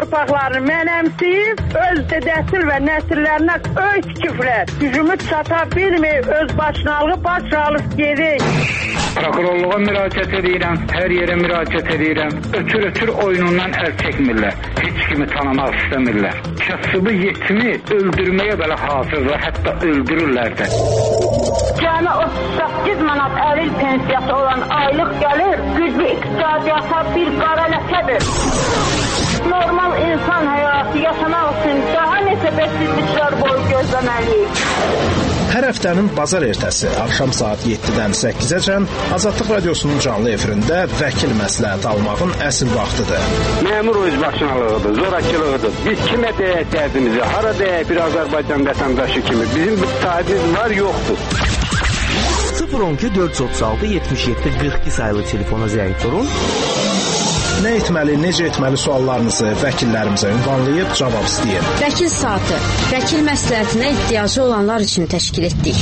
torpaqlarını mənəmsəyib, öz dədəsil və nəsillərinə öy tikiblər. Gücümüz çata bilməyib, öz başınalığı baş alıb gedik. Prokurorluğa müraciət edirəm, hər yerə müraciət edirəm. Ötür oyunundan əl çəkmirlər. Heç kimi tanımaq istəmirlər. Kasıbı yetimi öldürməyə belə hazırlar, hətta öldürürlər də. Cəmi 38 manat əlil pensiyası olan aylıq gəlir, güclü iqtisadiyyata bir qara ləkədir. Normal insan həyatı yaşamaq üçün daha neçə bəsizliklər boyu gözləməliyik. Hər həftənin bazar ertəsi axşam saat 7-dən 8-əcən Azadlıq Radiosunun canlı efirində vəkil məsləhət almağın əsl vaxtıdır. Məmur özbaşınalığıdır, zorakılığıdır. Biz kimə deyək dərdimizi, hara deyək bir Azərbaycan vətəndaşı kimi. Bizim bir sahibimiz var, yoxdur. 012 436 77 42 sayılı telefona zəng vurun. Nə etməli, necə etməli suallarınızı vəkillərimizə ünvanlayıb cavab istəyin. Vəkil saatı, vəkil məsləhətinə ehtiyacı olanlar üçün təşkil etdik.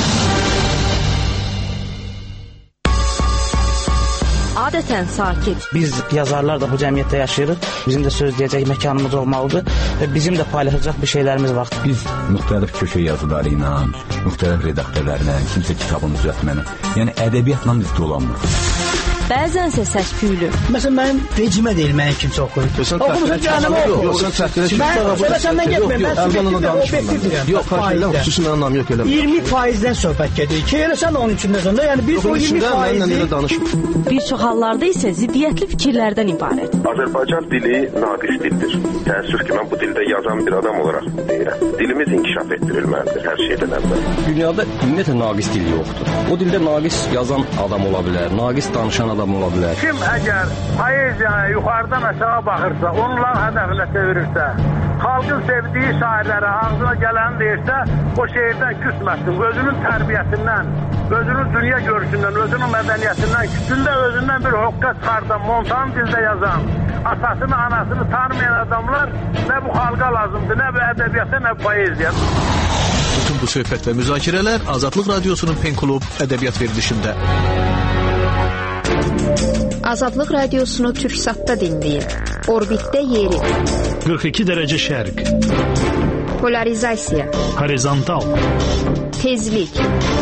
Adətən sakit. Biz yazarlar da bu cəmiyyətdə yaşayırıq. Bizim də söz deyəcək məkanımız olmalıdır və bizim də paylaşacaq bir şeylərimiz var. Biz müxtəlif köşə yazıları ilə, müxtəlif redaktörlərlə, kimsə kitabını düzəltməni, yəni ədəbiyyatla biz dolanmırıq. Bəzənsə səs-küylü. Məsələn, mənim vecimə deyil, mənim kimsə oxuyur. Oxumusun cəhənnəmə oxuyur. Mən səndən getməyim, mən obyektivdirəm. Yox, karşılayla xüsusən anlam yox elə. 20%-dən söhbət gedir. Ki, elə sən onun içində sonra, yəni biz o 20%-i... Bir çox hallarda isə ziddiyyətli fikirlərdən ibarət. Azərbaycan dili naqis dildir. Təəssüf ki, mən bu dildə yazan bir adam olaraq deyirəm. Dilimiz inkişaf etdirilməlidir hər şeydən əvvəl. Dünyada ümumiyyətlə naqis dil yoxdur. O dildə naqis yazan adam ola bilər, naqis danışan adam ola bilər. Kim əgər poeziyaya yuxarıdan aşağı baxırsa, onların hədəfinə çevirirsə, xalqın sevdiyi şairlərə ağzına gələni deyirsə, o şeirdən küsməsin. Özünün tərbiyəsindən, özünün dünya görüşündən, özünün mədəniyyətindən, küçündə özündən bir hoqqa çıxardan, montan dildə yazan, atasını, anasını tanımayan adamlar nə bu xalqa lazımdır, nə bu ədəbiyyata, nə bu poeziya. Bütün bu söhbət və müzakirələr Azadlıq Radiosunun Pen Klub ədəbiyyat verilişində. Azadlıq Radiosunu Türksatda dinləyin. Orbitdə yeri. 42 dərəcə şərq. Polarizasiya. Horizontal. Tezlik.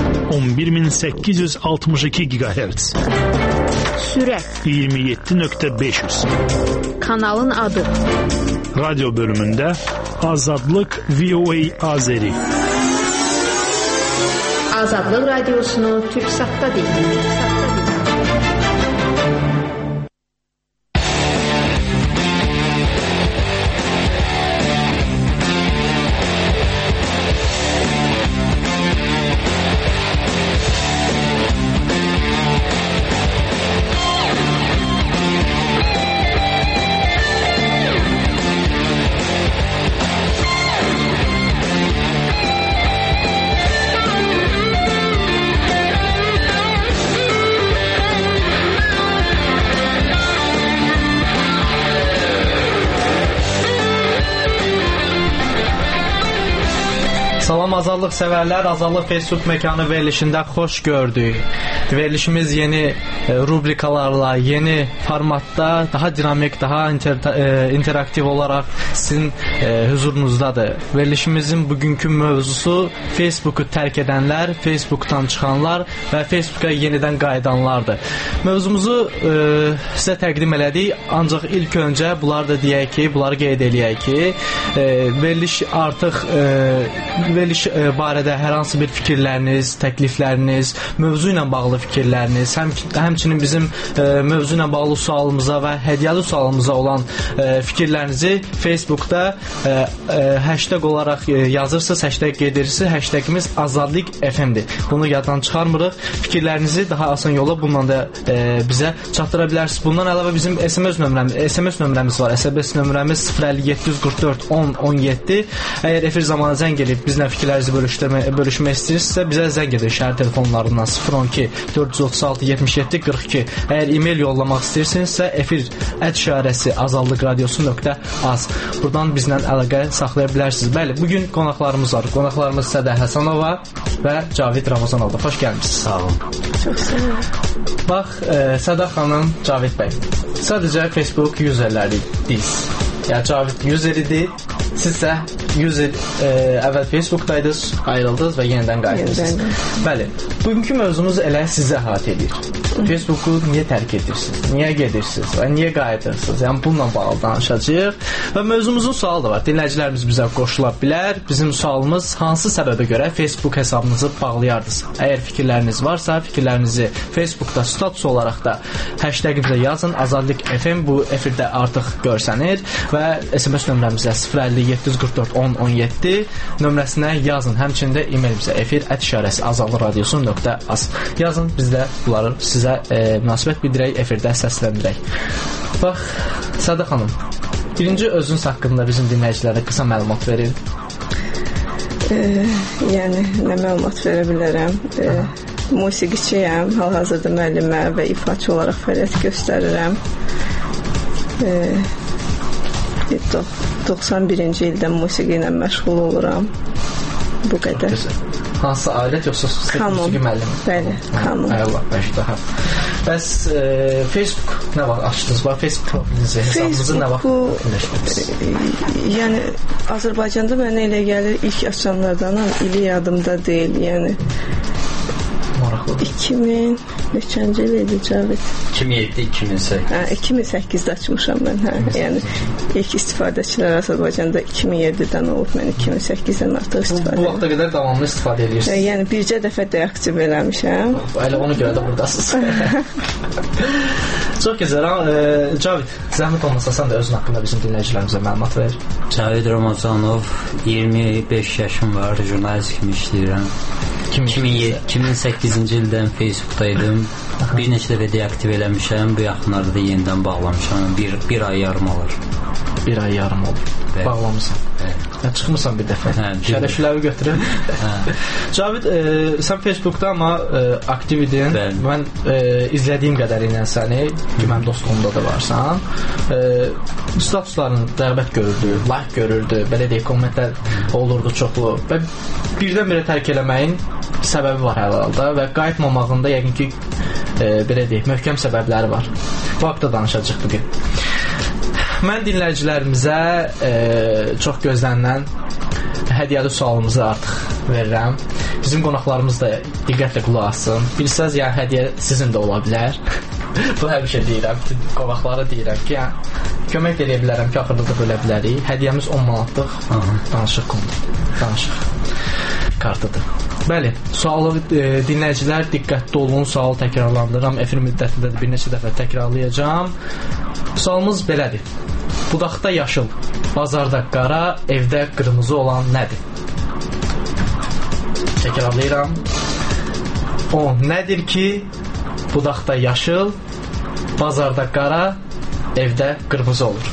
11862 GHz. Sürət. 27.500. Kanalın adı. Radyo bölümündə Azadlıq VOA Azeri. Azadlıq Radiosunu Türksatda dinləyin. Salam azadlıq sevərlər, Azadlıq Facebook məkanı verilişində xoş gördük. Verilişimiz yeni rubrikalarla, yeni formatda, daha dinamik, daha interaktiv olaraq sizin huzurunuzdadır. Verilişimizin bugünkü mövzusu Facebooku tərk edənlər, Facebookdan çıxanlar və Facebooka yenidən qayıdanlardır. Mövzumuzu sizə təqdim elədik, ancaq ilk öncə bunları da deyək ki, bunları qeyd eləyək ki, veriliş artıq veriliş barədə hər hansı bir fikirləriniz, təklifləriniz, mövzu ilə bağlı fikirləriniz, həmçinin bizim mövzu ilə bağlı sualımıza və hədiyyəli sualımıza olan fikirlərinizi Facebookda hashtag olaraq yazırsınız, hashtag qeydirirsiniz, hashtagimiz Azadlıq FM-dir. Bunu yaddan çıxarmırıq. Fikirlərinizi daha asan yolla bununla da bizə çatdıra bilərsiniz. Bundan əlavə bizim SMS nömrəmiz var. SMS nömrəmiz 05744 10 17. Əgər efir zamanı zəng edib bizlə fikirlərinizi bölüşmək istəyirsinizsə, bizə zəng edin şəhər telefonlarından 012 436 77 42. Əgər e-mail yollamaq istəyirsinizsə, efir@ azadlıqradiosu.az. Buradan bizlə əlaqə saxlaya bilərsiniz. Bəli, bugün qonaqlarımız var. Qonaqlarımız Sədə Həsənova və Cavid Ramazanovdur. Xoş gəlmisiniz. Sağ olun. Çox sağ olun. Bax, Sədə xanım, Cavid bəy. Sadəcə Facebook userləri deyiz. Yəni Cavid user idi. Sizsə 100 il əvvəl Facebookdaydınız, ayrıldınız və yenidən qayıtdınız. Bəli, bugünkü mövzumuz elə sizə əhatə edir. Facebooku niyə tərk edirsiniz? Niyə gedirsiniz və niyə qayıdırsınız? Yəni bununla bağlı danışacağıq. Və mövzumuzun sualı da var. Dinləyicilərimiz bizə qoşula bilər. Bizim sualımız hansı səbəbə görə Facebook hesabınızı bağlayardınız? Əgər fikirləriniz varsa, fikirlərinizi Facebookda status olaraq da hashtagimizə yazın. Azadlıq FM bu efirdə artıq görsənir və SMS nömrəmizə 050-744-1017 nömrəsinə yazın. Həmçinin də e-mailimizə efir@azadlıqradiosu.az yazın. Biz də bunları sizə münasibət bildirək, efirdə səsləndirək. Bax, Sədə xanım, birinci özünüz haqqında bizim dinləyicilərə qısa məlumat verin. Yəni, nə məlumat verə bilərəm? Musiqiçiyəm, hal-hazırda müəllimə və ifaçı olaraq fəaliyyət göstərirəm. 91-ci ildən musiqi ilə məşğul oluram. Bu qədər. Hansı alət yoxsa musiqi müəllimi? Bəli, kanun. Allah bəşdə. Bəs Facebook nə vaxt açdınız? Facebook profilinizi, hesabınızı nə vaxt birləşdirdiniz? Yəni Azərbaycanda mənə elə gəlir ilk açanlardanam, ili yadımda deyil. Yəni 2000 neçənci il idi Cavid? 2007-2008. 2008-də açmışam mən. Yəni ilk istifadəçilər Azərbaycanda 2007-dən olub, mən 2008-dən artıq istifadə edirəm. Bu vaxta qədər davamlı istifadə edirsiniz? Yəni bircə dəfə deaktiv eləmişəm. Elə ona görə də buradasınız. Çox gözəl. Cavid, zəhmət olmasa sən də özün haqqında bizim dinləyicilərimizə məlumat ver. Cavid Ramazanov, 25 yaşım var, jurnalist kimi işləyirəm. 2008-ci ildən Facebookdaydım. Bir neçə dəfə deaktiv eləmişəm. Bu yaxınlarda da yenidən bağlamışam. Bir ay yarım olur. Bir ay yarım olur. Bağlamısan. Çıxmısan bir dəfə. Şərəfləri götürün. Cavid, sən Facebookda amma aktiv idin. Mən izlədiyim qədərilə səni, ki mənim dostluğumda da varsan, statusların rəğbət görürdü, like görürdü, belə deyək, kommentlər olurdu çoxlu və birdən-birə tərk eləməyin səbəbi var hər halda və qayıtmamağında yəqin ki, belə deyək, möhkəm səbəbləri var. Bu haqda danışacaq bugün. Mən dinləyicilərimizə çox gözlənilən hədiyyəli sualımızı artıq verirəm. Bizim qonaqlarımız da diqqətlə qulaq assın. Bilsəz, yəni hədiyyə sizin də ola bilər. Bu həmişə deyirəm, bütün qonaqlara deyirəm ki, kömək edə bilərəm ki, axırda da bölə bilərik. Hədiyyəmiz 10 manatlıq danışıq konudur. Danışıq kartıdır. Bəli, sualı dinləyicilər diqqətli olun, sualı təkrarlandırıram. Efir müddətində də bir neçə dəfə təkrarlayacağam. Sualımız belədir. Budaqda yaşıl, bazarda qara, evdə qırmızı olan nədir? Təkrarlayıram. O nədir ki, budaqda yaşıl, bazarda qara, evdə qırmızı olur?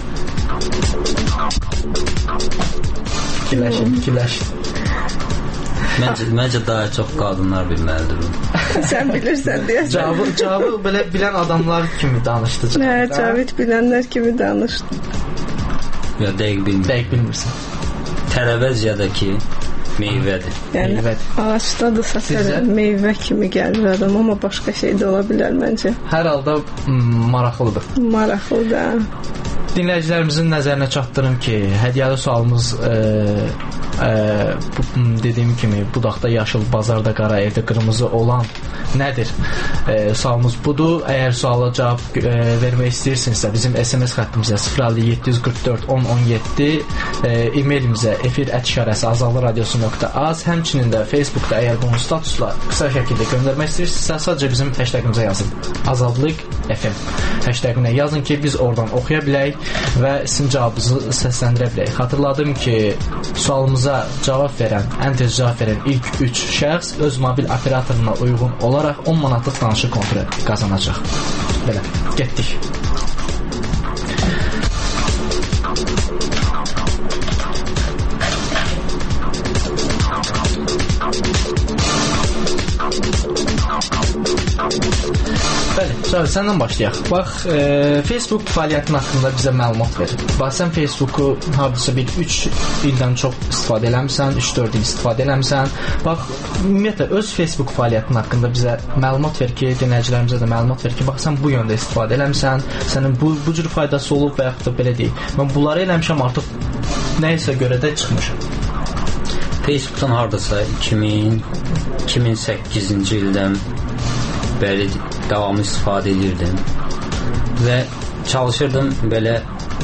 Fikirləşin. Məncə daha çox qadınlar bilməlidir. Sən bilirsən deyəsən. Cavabı belə bilən adamlar kimi danışdı. Cavid bilənlər kimi danışdı. Ya dəqiq bilmirəm. Dəqiq bilmirsən. Tərəvəz ya da ki meyvədir. Yəni ağacdadırsa meyvə kimi gəlir adam, amma başqa şey də ola bilər məncə. Hər halda maraqlıdır. Maraqlıdır. Dinləyicilərimizin nəzərinə çatdırım ki, hədiyyəli sualımız dediyim kimi budaqda yaşıl, bazarda qara, evdə qırmızı olan nədir? Sualımız budur. Əgər suala cavab vermək istəyirsinizsə bizim SMS xəttimizə 050-744-1017 e-mailimizə efir@azadlıqradiosu.az həmçinin də Facebookda əgər bunu statusla qısa şəkildə göndərmək istəyirsinizsə sadəcə bizim hashtagimizə yazın. Azadlıq FM hashtaginə yazın ki biz oradan oxuya bilək və sizin cavabınızı səsləndirə bilək. Xatırladım ki sualımıza cavab verən, ən tez cavab verən ilk 3 şəxs öz mobil operatoruna uyğun olaraq 10 manatlıq danışıq kontru qazanacaq. Belə, getdik. Bəli, Şahin, səndən başlayaq. Bax, Facebook fəaliyyətinin haqqında bizə məlumat ver. Bax, sən Facebooku hardasa bir 3 ildən çox istifadə eləmisən, 3-4 il istifadə eləmisən. Bax, ümumiyyətlə, öz Facebook fəaliyyətinin haqqında bizə məlumat ver ki, dinləyicilərimizə də məlumat ver ki, bax, sən bu yöndə istifadə eləmisən, sənin bu cür faydası olub və yaxud da belə deyil. Mən bunları eləmişəm, artıq nəyisə görə də çıxmışam. Facebookdan hardasa 2008-ci ildən bəri davamlı istifadə edirdim və çalışırdım belə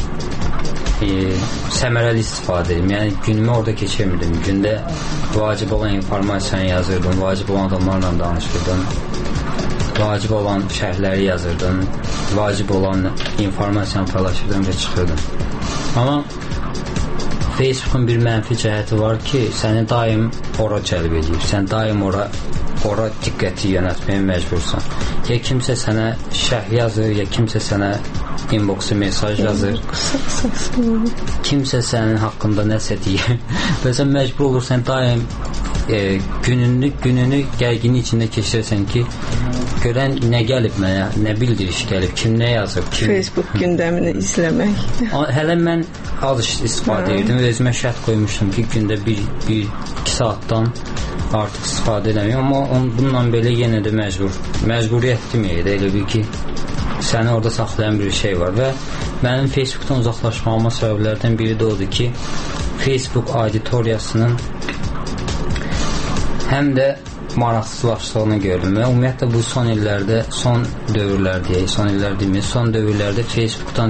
səmərəli istifadə edim. Yəni günümü orada keçirmirdim. Gündə vacib olan informasiyanı yazırdım, vacib olan adamlarla danışırdım, vacib olan şərhləri yazırdım, vacib olan informasiyanı paylaşırdım və çıxırdım. Amma Facebookun bir mənfi cəhəti var ki, səni daim ora cəlb edir. Sən daim ora diqqəti yönətməyə məcbursan. Ya kimsə sənə şərh yazır, ya kimsə sənə inboxda mesaj yazır. Kimsə sənin haqqında nəsə deyir. Və sən məcbur olursan daim gününü gərginin içində keçirsən ki, görən nə gəlib mənə, nə bildiriş gəlib, kim nə yazıb, Facebook gündəmini izləmək. Hələ mən az istifadə edirdim və özümə şərt qoymuşdum ki, gündə 1-2 saatdan artıq istifadə eləməyəm, amma bununla belə yenə də məcburiyyət deməyək, elə bir ki, səni orada saxlayan bir şey var və mənim Facebookdan uzaqlaşmağıma səbəblərdən biri də odur ki, Facebook auditoriyasının həm də maraqsızlaşdığını gördüm və ümumiyyətlə bu son dövrlərdə Facebookdan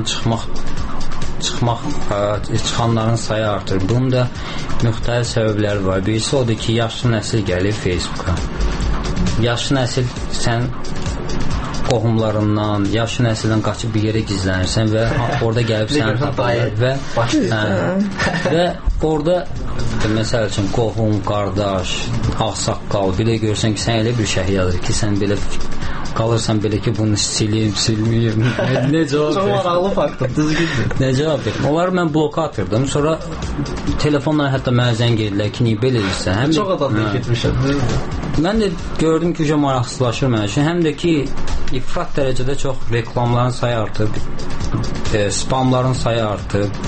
çıxanların sayı artır. Bunun da müxtəlif səbəbləri var. Birisi odur ki, yaşlı nəsil gəlir Facebooka. Yaşlı nəsil sən qohumlarından, yaşlı nəsildən qaçıb bir yerə gizlənirsən və orada gəlib səni tapırlar və orada məsəl üçün qohum, qardaş, ağsaqqal bir də görsən ki, sən elə bir şey yazır ki, sən belə qalırsan belə ki, bunu silməyim. Nə cavab verir? Çox maraqlı faktdır, düzgündür. Nə cavab verir? Onları mən bloka atırdım. Sonra telefonla hətta mənə zəng edirlər ki, niyə belə edirsən? Çox adamdan getmişəm. Mən də gördüm ki, maraqsızlaşır mənə üçün. Həm də ki, ifrat dərəcədə çox reklamların sayı artıb, spamların sayı artıb,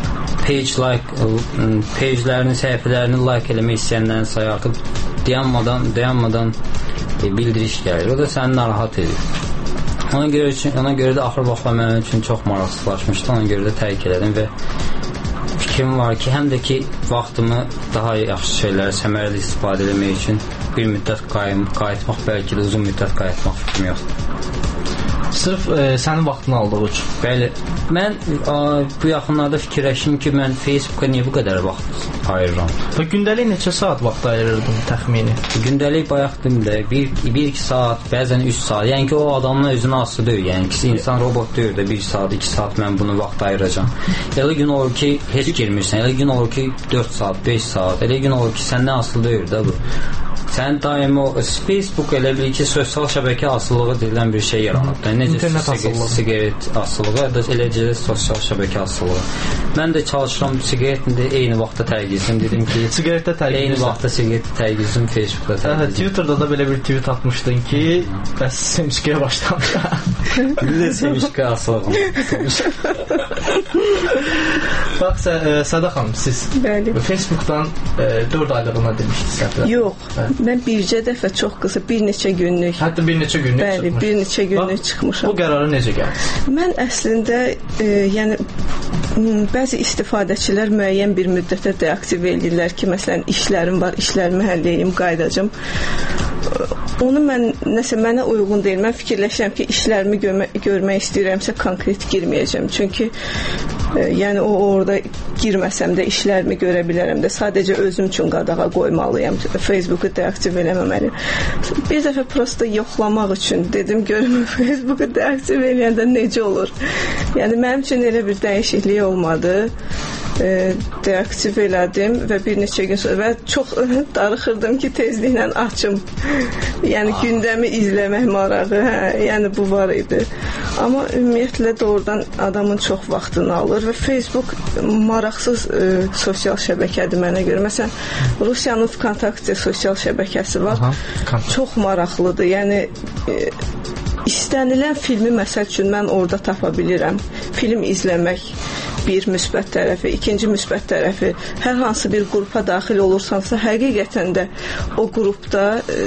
page'lərinin, səhifələrini like eləmək istəyənlərin sayı artıb, dayanmadan bildiriş gəlir. O da səni narahat edir. Ona görə də axır vaxtlar mənim üçün çox maraqsızlaşmışdı. Ona görə də tərk elədim və fikrim var ki, həm də ki, vaxtımı daha yaxşı şeylərə səmərəli istifadə etmək üçün bir müddət qayıtmaq, bəlkə də uzun müddət qayıtmaq fikrim yoxdur. Sırf sənin vaxtını aldığı üçün. Bəli. Mən bu yaxınlarda fikirləşdim ki, mən Facebooka niyə bu qədər vaxt ayırıram? Və gündəlik neçə saat vaxt ayırırdın təxmini? Gündəlik bayaqdım da 1-2 saat, bəzən 3 saat. Yəni ki, o adamın özünə asılı deyil. Yəni ki, insan robot deyil də 1 saat, 2 saat mən bunu vaxt ayıracağam. Elə gün olur ki, heç girmirsən. Elə gün olur ki, 4 saat, 5 saat. Elə gün olur ki, səndən asılı deyil də bu. Sən daim o Facebook elə bil ki, sosial şəbəkə asılılığı deyilən bir şey yaranıb. İnternet asılılığı. Siqaret asılılığı, eləcə də sosial şəbəkə asılılığı. Mən də çalışıram siqaretini də eyni vaxtda tərgizim. Dedim ki, siqaretdə tərgizim. Eyni vaxtda siqareti tərgizim, Facebookda tərgizim. Twitterda da belə bir tweet atmışdın ki, bəs semişkəyə başlamışam. Bir də semişkə asılığım. Bax, Səda xanım, siz Facebookdan 4 aylığına demişdiniz. Yox, mən bircə dəfə çox qısa, bir neçə günlük. Hətta bir neçə günlük çıxmış. Bəli, bir neçə günlük çıxmışam. Bu qərara necə gəldi? Mən əslində, yəni, bəzi istifadəçilər müəyyən bir müddətə deaktiv edirlər ki, məsələn, işlərim var, işlərimi həll edeyim, qaydacım. Onu mən, nəsə mənə uyğun deyil. Mən fikirləşirəm ki, işlərimi görmək istəyirəmsə konkret girməyəcəm. Çünki yəni o orada girməsəm də işlərimi görə bilərəm də. Sadəcə özüm üçün qadağa qoymalıyam. Facebooku deaktiv eləməməliyim. Bir dəfə prosta yoxlamaq üçün dedim, görüm Facebooku deaktiv eləyəndə necə olur. Yəni mənim üçün elə bir dəyişiklik olmadı. Deaktiv elədim və bir neçə gün sonra və çox darıxırdım ki, tezliklə açım. Yəni gündəmi izləmək marağı, yəni bu var idi. Amma ümumiyyətlə doğrudan adamın çox vaxtını alır və Facebook maraqsız sosial şəbəkədir mənə görə. Məsələn, Rusiyanın VKontakte sosial şəbəkəsi var. Çox maraqlıdır. Yəni istənilən filmi məsəl üçün mən orada tapa bilirəm. Film izləmək bir müsbət tərəfi, ikinci müsbət tərəfi. Hər hansı bir qrupa daxil olursansa, həqiqətən də o qrupda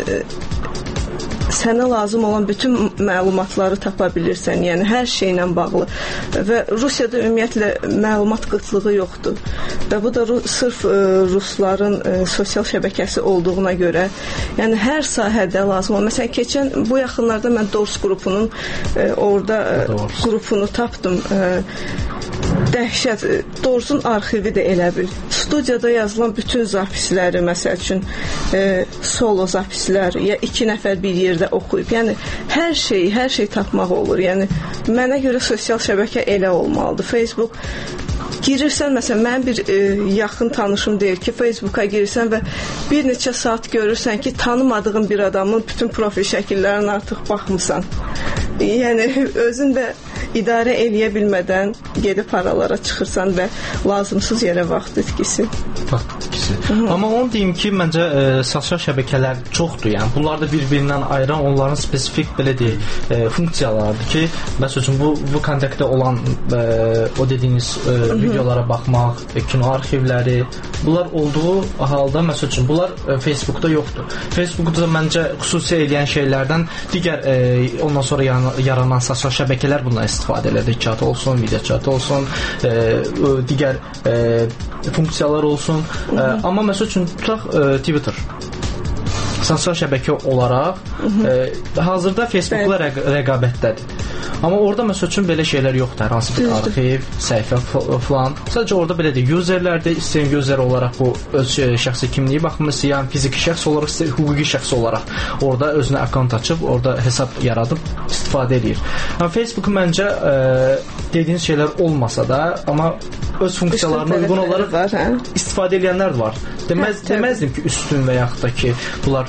sənə lazım olan bütün məlumatları tapa bilirsən. Yəni hər şeylə bağlı. Və Rusiyada ümumiyyətlə məlumat qıtlığı yoxdur. Və bu da sırf rusların sosial şəbəkəsi olduğuna görə, yəni hər sahədə lazım olan. Məsələn, keçən bu yaxınlarda mən Dors qrupunun orada qrupunu tapdım. Dəhşət. Dorsun arxivi də elə bil. Studiyada yazılan bütün zapisləri, məsəl üçün solo zapislər, ya 2 nəfər bir yerdə oxuyub. Yəni hər şey tapmaq olur. Yəni mənə görə sosial şəbəkə elə olmalıdır. Facebook girirsən, məsələn, mənim bir yaxın tanışım deyir ki, Facebooka girirsən və bir neçə saat görürsən ki, tanımadığın bir adamın bütün profil şəkillərini artıq baxmısan. Yəni özün də idarə eləyə bilmədən gedib aralara çıxırsan və lazımsız yerə vaxt itkisi. Amma onu deyim ki, məncə sosial şəbəkələr çoxdur. Yəni bunlar da bir-birindən ayıran onların spesifik belə deyək funksiyalarıdır ki, məsələn bu kontaktda olan o dediyiniz videolara baxmaq, kino arxivləri, bunlar olduğu halda məsələn bunlar Facebookda yoxdur. Facebookda məncə xüsusi eləyən şeylərdən digər ondan sonra yaranan sosial şəbəkələr bundan istifadə edir. Chat olsun, video chat olsun, digər funksiyalar olsun. Amma məsəl üçün tutaq Twitter sosial şəbəkə olaraq hazırda Facebookla rəqabətdədir. Amma orada məsəl üçün belə şeylər yoxdur. Hər hansı bir arxiv, səhifə falan. Sadəcə orada belə deyil. Userlərdə istəyən user olaraq bu öz şəxsi kimliyi baxımı istəyən fiziki şəxs olaraq, istəyən hüquqi şəxs olaraq orada özünə akkaunt açıb, orada hesab yaradıb istifadə edir. Amma Facebook məncə dediyiniz şeylər olmasa da, amma öz funksiyalarına uyğun olaraq istifadə edənlər də var. Deməzdim ki, üstün və yaxud da ki, bunlar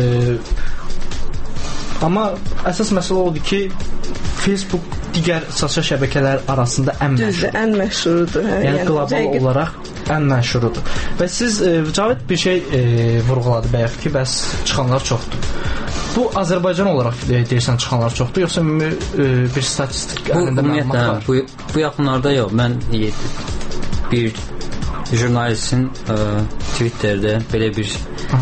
amma əsas məsələ odur ki, Facebook digər sosial şəbəkələr arasında ən məşhurudur. Yəni qlobal olaraq ən məşhurudur. Və siz Cavid bir şey vurğuladı bayaq ki, bəs çıxanlar çoxdur. Bu Azərbaycan olaraq deyirsən çıxanlar çoxdur, yoxsa bir statistik əlində məlumat var? Bu yaxınlarda yox. Mən bir jurnalistin Twitterdə belə bir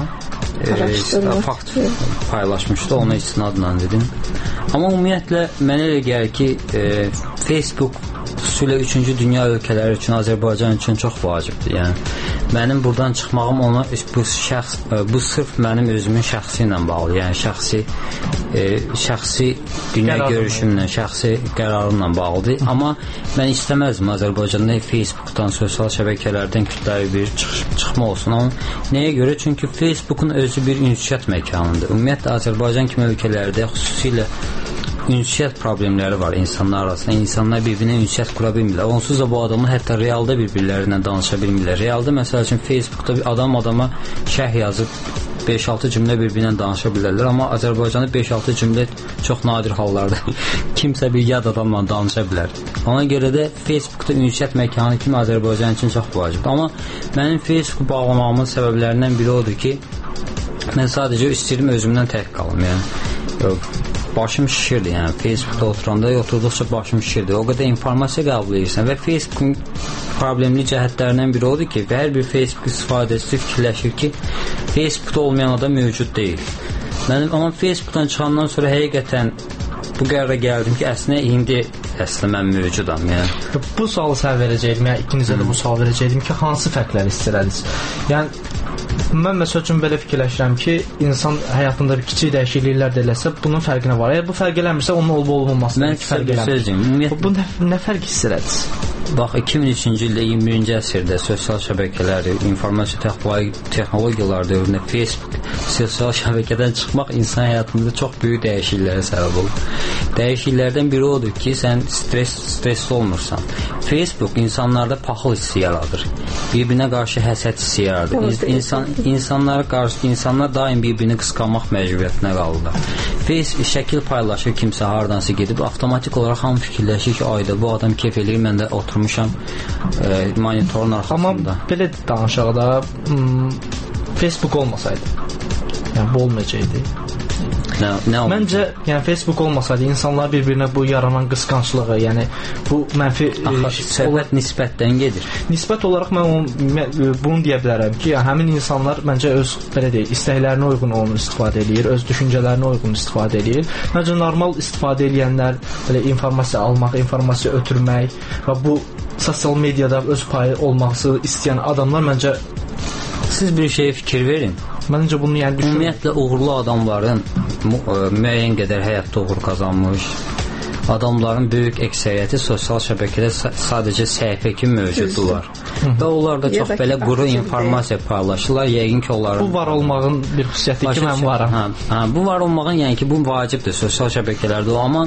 fakt paylaşmışdı, ona istinadla dedim. Amma ümumiyyətlə mənə elə gəlir ki, Facebook xüsusilə 3-cü dünya ölkələri üçün, Azərbaycan üçün çox vacibdir. Yəni mənim buradan çıxmağım ona bu sırf mənim özümün şəxsi ilə bağlı, yəni şəxsi dünya görüşümlə, şəxsi qərarımla bağlıdır. Amma mən istəməzdim Azərbaycanda Facebookdan, sosial şəbəkələrdən kütləvi bir çıxma olsun. Amma nəyə görə? Çünki Facebookun özü bir ünsiyyət məkanıdır. Ümumiyyətlə Azərbaycan kimi ölkələrdə xüsusilə ünsiyyət problemləri var insanlar arasında. İnsanlar bir-birinə ünsiyyət qura bilmirlər. Onsuz da bu adamlar hətta realda bir-birlərindən danışa bilmirlər. Realda məsəl üçün Facebookda bir adama şərh yazıb 5-6 cümlə bir-birinə danışa bilərlər. Amma Azərbaycanda 5-6 cümlə çox nadir hallarda kimsə bir yad adamla danışa bilər. Ona görə də Facebookda ünsiyyət məkanı kimi Azərbaycan üçün çox vacibdir. Amma mənim Facebook bağlamağımın səbəblərindən biri odur ki, mən sadəcə istəyirəm özümdən tək qalım. Yəni başım şişirdi, yəni Facebookda oturduqca başım şişirdi. O qədər informasiya qəbul edirsən və Facebookun problemli cəhətlərindən biri odur ki, hər bir Facebook istifadəçisi fikirləşir ki, Facebookda olmayan adam mövcud deyil. Amma Facebookdan çıxandan sonra həqiqətən bu qərara gəldim ki, əslində mən mövcudam. Yəni bu sualı sən verəcəydim, yəni ikinizə də bu sual verəcəydim ki, hansı fərqləri hiss elədiniz? Yəni mən məsəl üçün belə fikirləşirəm ki, insan həyatında bir kiçik dəyişikliklər də eləsə, bunun fərqinə var. Əgər bu fərq eləmirsə, onun olub-olmamasına fərq eləmir. Bu nə fərq hiss elədiniz? Bax, 2003-cü ildə 21-ci əsrdə sosial şəbəkələri, informasiya texnologiyaları dövründə Facebook, sosial şəbəkədən çıxmaq insan həyatında çox böyük dəyişikliklərə səbəb olur. Dəyişikliklərdən biri odur ki, sən stresli olmursan. Facebook insanlarda paxıl hissi yaradır. Bir-birinə qarşı həsəd hissi yaradır. İnsanlar daim bir-birini qısqanmaq məcburiyyətinə qalırlar. Facebook şəkil paylaşır kimsə hardansa gedib, avtomatik olaraq hamı fikirləşir ki, ayda bu adam keyf eləyir, mən də oturmuşam monitorun arxasında. Amma belə danışaq da Facebook olmasaydı, yəni bu olmayacaqdı. Məncə, yəni Facebook olmasaydı insanlar bir-birinə bu yaranan qısqanclığı, yəni bu mənfi söhbət nisbətdən gedir. Nisbət olaraq mən bunu deyə bilərəm ki, həmin insanlar məncə öz belə deyək, istəklərinə uyğun onu istifadə edir, öz düşüncələrinə uyğun istifadə edir. Məncə normal istifadə edənlər belə informasiya almaq, informasiya ötürmək və bu sosial mediada öz payı olması istəyən adamlar məncə. Siz bir şeyə fikir verin. Məncə bunu yəni ümumiyyətlə uğurlu adamların müəyyən qədər həyatda uğur qazanmış adamların böyük əksəriyyəti sosial şəbəkədə sadəcə səhifə kimi mövcuddular. Və onlar da çox belə quru informasiya paylaşırlar. Yəqin ki, onların bu var olmağın bir xüsusiyyəti ki, mən varam. Bu var olmağın, yəni ki, bu vacibdir sosial şəbəkələrdə, amma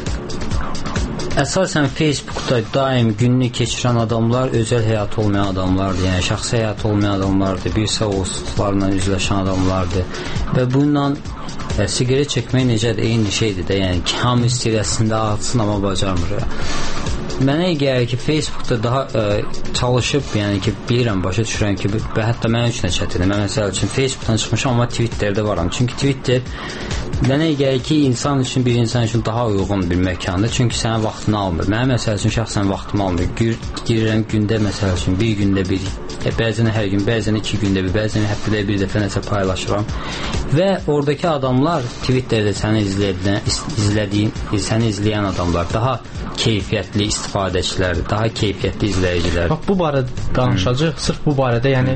əsasən Facebookda daim günlük keçirən adamlar özəl həyat olmayan adamlardır, yəni şəxsi həyat olmayan adamlardır, bir sağolsuzluqlarla üzləşən adamlardır və bununla siqaret çəkmək necədir, eyni şeydir də, yəni ki, hamı istirəsində atsın, amma bacarmır. Mənə gəlir ki, Facebookda daha çalışıb, yəni ki, bilirəm, başa düşürəm ki, və hətta mənim üçün də çətindir. Mən məsəl üçün Facebookdan çıxmışam, amma Twitterdə varam. Çünki Twitter mənə gəlir ki, bir insan üçün daha uyğun bir məkandır. Çünki sənin vaxtını almır. Mənim məsəl üçün şəxsən vaxtımı almır. Girirəm gündə, məsəl üçün, bir gündə bir, bəzən hər gün, bəzən 2 gündə bir, bəzən həftədə bir dəfə nəsə paylaşıram. Və oradakı adamlar, Twitterdə səni izləyən adamlar daha keyfiyyətli istifadəçilərdir, daha keyfiyyətli izləyicilərdir. Bax, bu barədə danışacaq, sırf bu barədə, yəni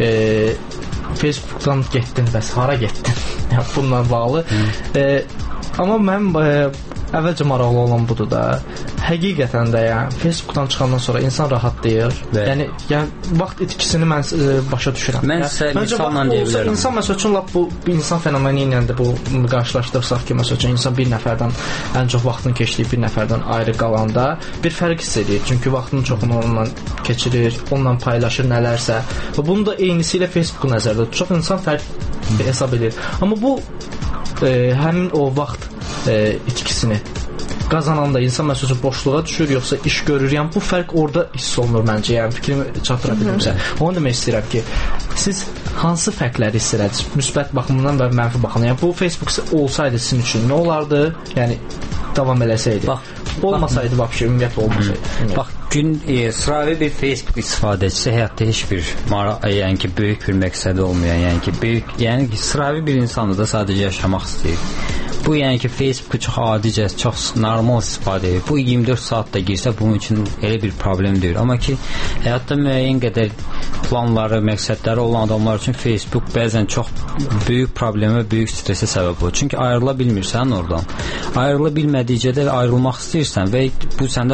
Facebookdan getdin, bəs hara getdin? Bununla bağlı. Amma mənim əvvəlcə maraqlı olan budur da, həqiqətən də, yəni Facebookdan çıxandan sonra insan rahatlayır. Yəni vaxt itkisini mən başa düşürəm. Mən sizə misalla deyə bilərəm. İnsan məsəl üçün bu insan fenomeni ilə də bu qarşılaşdırsaq ki, məsəl üçün insan bir nəfərdən ən çox vaxtını keçdiyi bir nəfərdən ayrı qalanda bir fərq hiss edir. Çünki vaxtının çoxunu onunla keçirir, onunla paylaşır nələrsə. Və bunu da eynisi ilə Facebook nəzərdə tutur. Çox insan fərq hesab edir. Amma bu həmin o vaxt itkisini qazananda insan məsələn boşluğa düşür, yoxsa iş görür. Yəni bu fərq orada hiss olunur məncə. Yəni fikrimi çatdıra bilmirsə. Onu demək istəyirəm ki, siz hansı fərqləri hiss edirsiniz? Müsbət baxımından və mənfi baxımdan. Yəni bu Facebook olsaydı sizin üçün nə olardı? Yəni davam eləsəydi. Olmasaydı vəbşə ümumiyyətlə olmasaydı. Bax, sıravi bir Facebook istifadəçisi həyatda heç bir yəni ki, böyük bir məqsədi olmayan, yəni ki, sıravi bir insanı da sadəcə yaşamaq istəyir. Bu, yəni ki, Facebooku çox adicə, çox normal istifadə edir. Bu 24 saat da girsə bunun üçün elə bir problem deyil. Amma ki, həyatda müəyyən qədər planları, məqsədləri olan adamlar üçün Facebook bəzən çox böyük problemə, böyük stresə səbəb olur. Çünki ayrıla bilmirsən oradan. Ayrıla bilmədikcə də ayrılmaq istəyirsən və bu səndə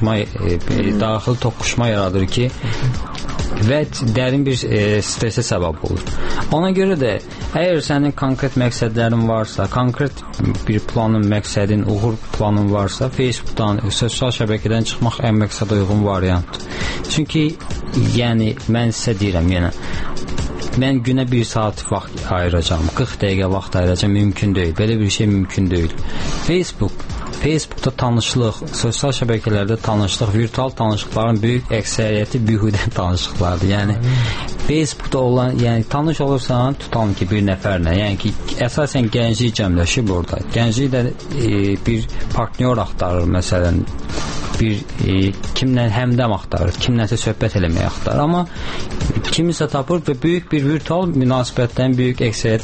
daxili toqquşma yaradır ki, və dərin bir stresə səbəb olur. Ona görə də əgər sənin konkret məqsədlərin varsa, konkret bir planın, məqsədin, uğur planın varsa, Facebookdan, sosial şəbəkədən çıxmaq ən məqsədə uyğun variantdır. Çünki, yəni, mən sizə deyirəm, mən günə 1 saat vaxt ayıracağım, 40 dəqiqə vaxt ayıracağım, mümkün deyil. Belə bir şey mümkün deyil. Facebookda tanışlıq, sosial şəbəkələrdə tanışlıq, virtual tanışlıqların böyük əksəriyyəti bihudə tanışlıqlardır. Yəni Facebookda olan, yəni tanış olursan, tutalım ki, bir nəfərlə, yəni ki, əsasən gənclik cəmləşib orada. Gənclik də bir partnyor axtarır, məsələn, kimlə həmdəm axtarır, kimləsə söhbət eləmək axtarır. Amma kimisə tapır və böyük bir virtual münasibətlərin böyük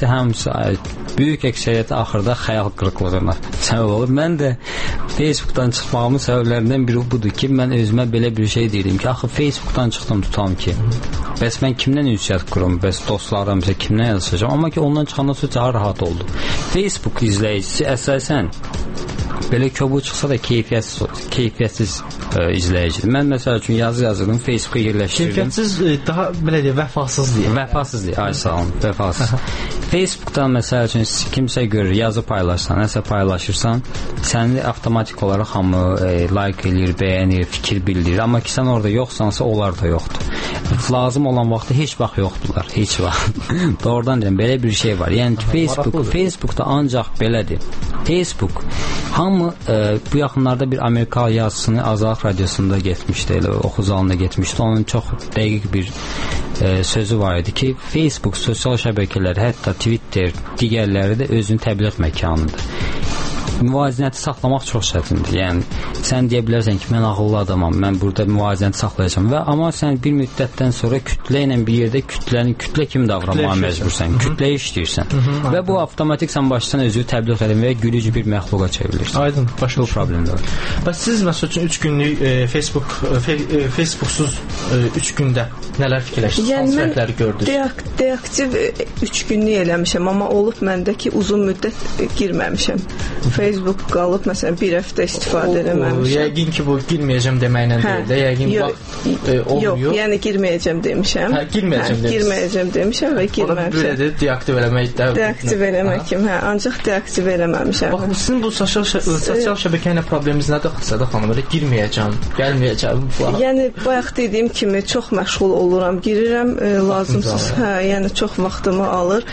əksəriyyəti axırda xəyal qırıqlığına səbəb olur. Mən də Facebookdan çıxmağımın səbəblərindən biri budur ki, mən özümə belə bir şey deyirdim ki, axı Facebookdan çıxdım, tutam ki, bəs mən kimdən ünsiyyət kurum, bəs dostlarım, kimdən yazışacağım, amma ki, ondan çıxandan sonra daha rahat oldu. Facebook izləyicisi əsasən belə köbu çıxsa da keyfiyyətsiz izləyicidir. Mən məsəl üçün yazı yazırdım, Facebooka yerləşdirdim. Keyfiyyətsiz, daha belə deyək, vəfasız deyək. Vəfasız deyək, ay sağ olun, vəfasız. Facebookdan məsəl üçün kimsə görür, yazı paylaşsan, nəsə paylaşırsan, səni avtomatik olaraq hamı like eləyir, bəyənir, fikir bildirir. Amma ki, sən orada yoxsansa, onlar da yoxdur. Lazım olan vaxtda heç vaxt yoxdurlar, heç vaxt. Doğrudan deyirəm, belə bir şey var. Yəni Facebookda ancaq belədir. Facebook. Hamı bu yaxınlarda bir Amerikalı yazısını Azadlıq Radiosunda getmişdi, elə oxu zalında getmişdi. Onun çox dəqiq bir sözü var idi ki, Facebook, sosial şəbəkələr, hətta Twitter, digərləri də özünü təbliğat məkanıdır. Müvazinəti saxlamaq çox çətindir. Yəni sən deyə bilərsən ki, mən ağıllı adamam, mən burada müvazinəti saxlayacağam və amma sən bir müddətdən sonra kütlə ilə bir yerdə kütlə kimi davranmağa məcbursan, kütləyə işləyirsən və bu avtomatik sən başlasan özünü təbliğ etməyə gülücü bir məxluqa çevrilirsən. Aydın, başqa problem var. Bəs siz məsəl üçün 3 günlük Facebooksuz 3 gündə nələr fikirləşdiniz? Hansı fərqləri gördünüz? Yəni deaktiv 3 günlük eləmişəm, amma olub məndə ki, uzun müddət girməmişəm. Facebook qalıb, məsələn, bir həftə istifadə eləməmişəm. Yəqin ki, bu girməyəcəm deməklə deyil də, yəqin vaxt olmuyor. Yox, yəni girməyəcəm demişəm. Girməyəcəm demişəm və girməmişəm. Ona belə deaktiv eləmək də. Deaktiv eləmək kimi, ancaq deaktiv eləməmişəm. Bax, sizin bu sosial şəbəkə ilə probleminiz nədir, Sada xanım? Elə girməyəcəm, gəlməyəcəm falan. Yəni, bayaq dediyim kimi, çox məşğul oluram, girirəm, lazımsız, yəni çox vaxtımı alır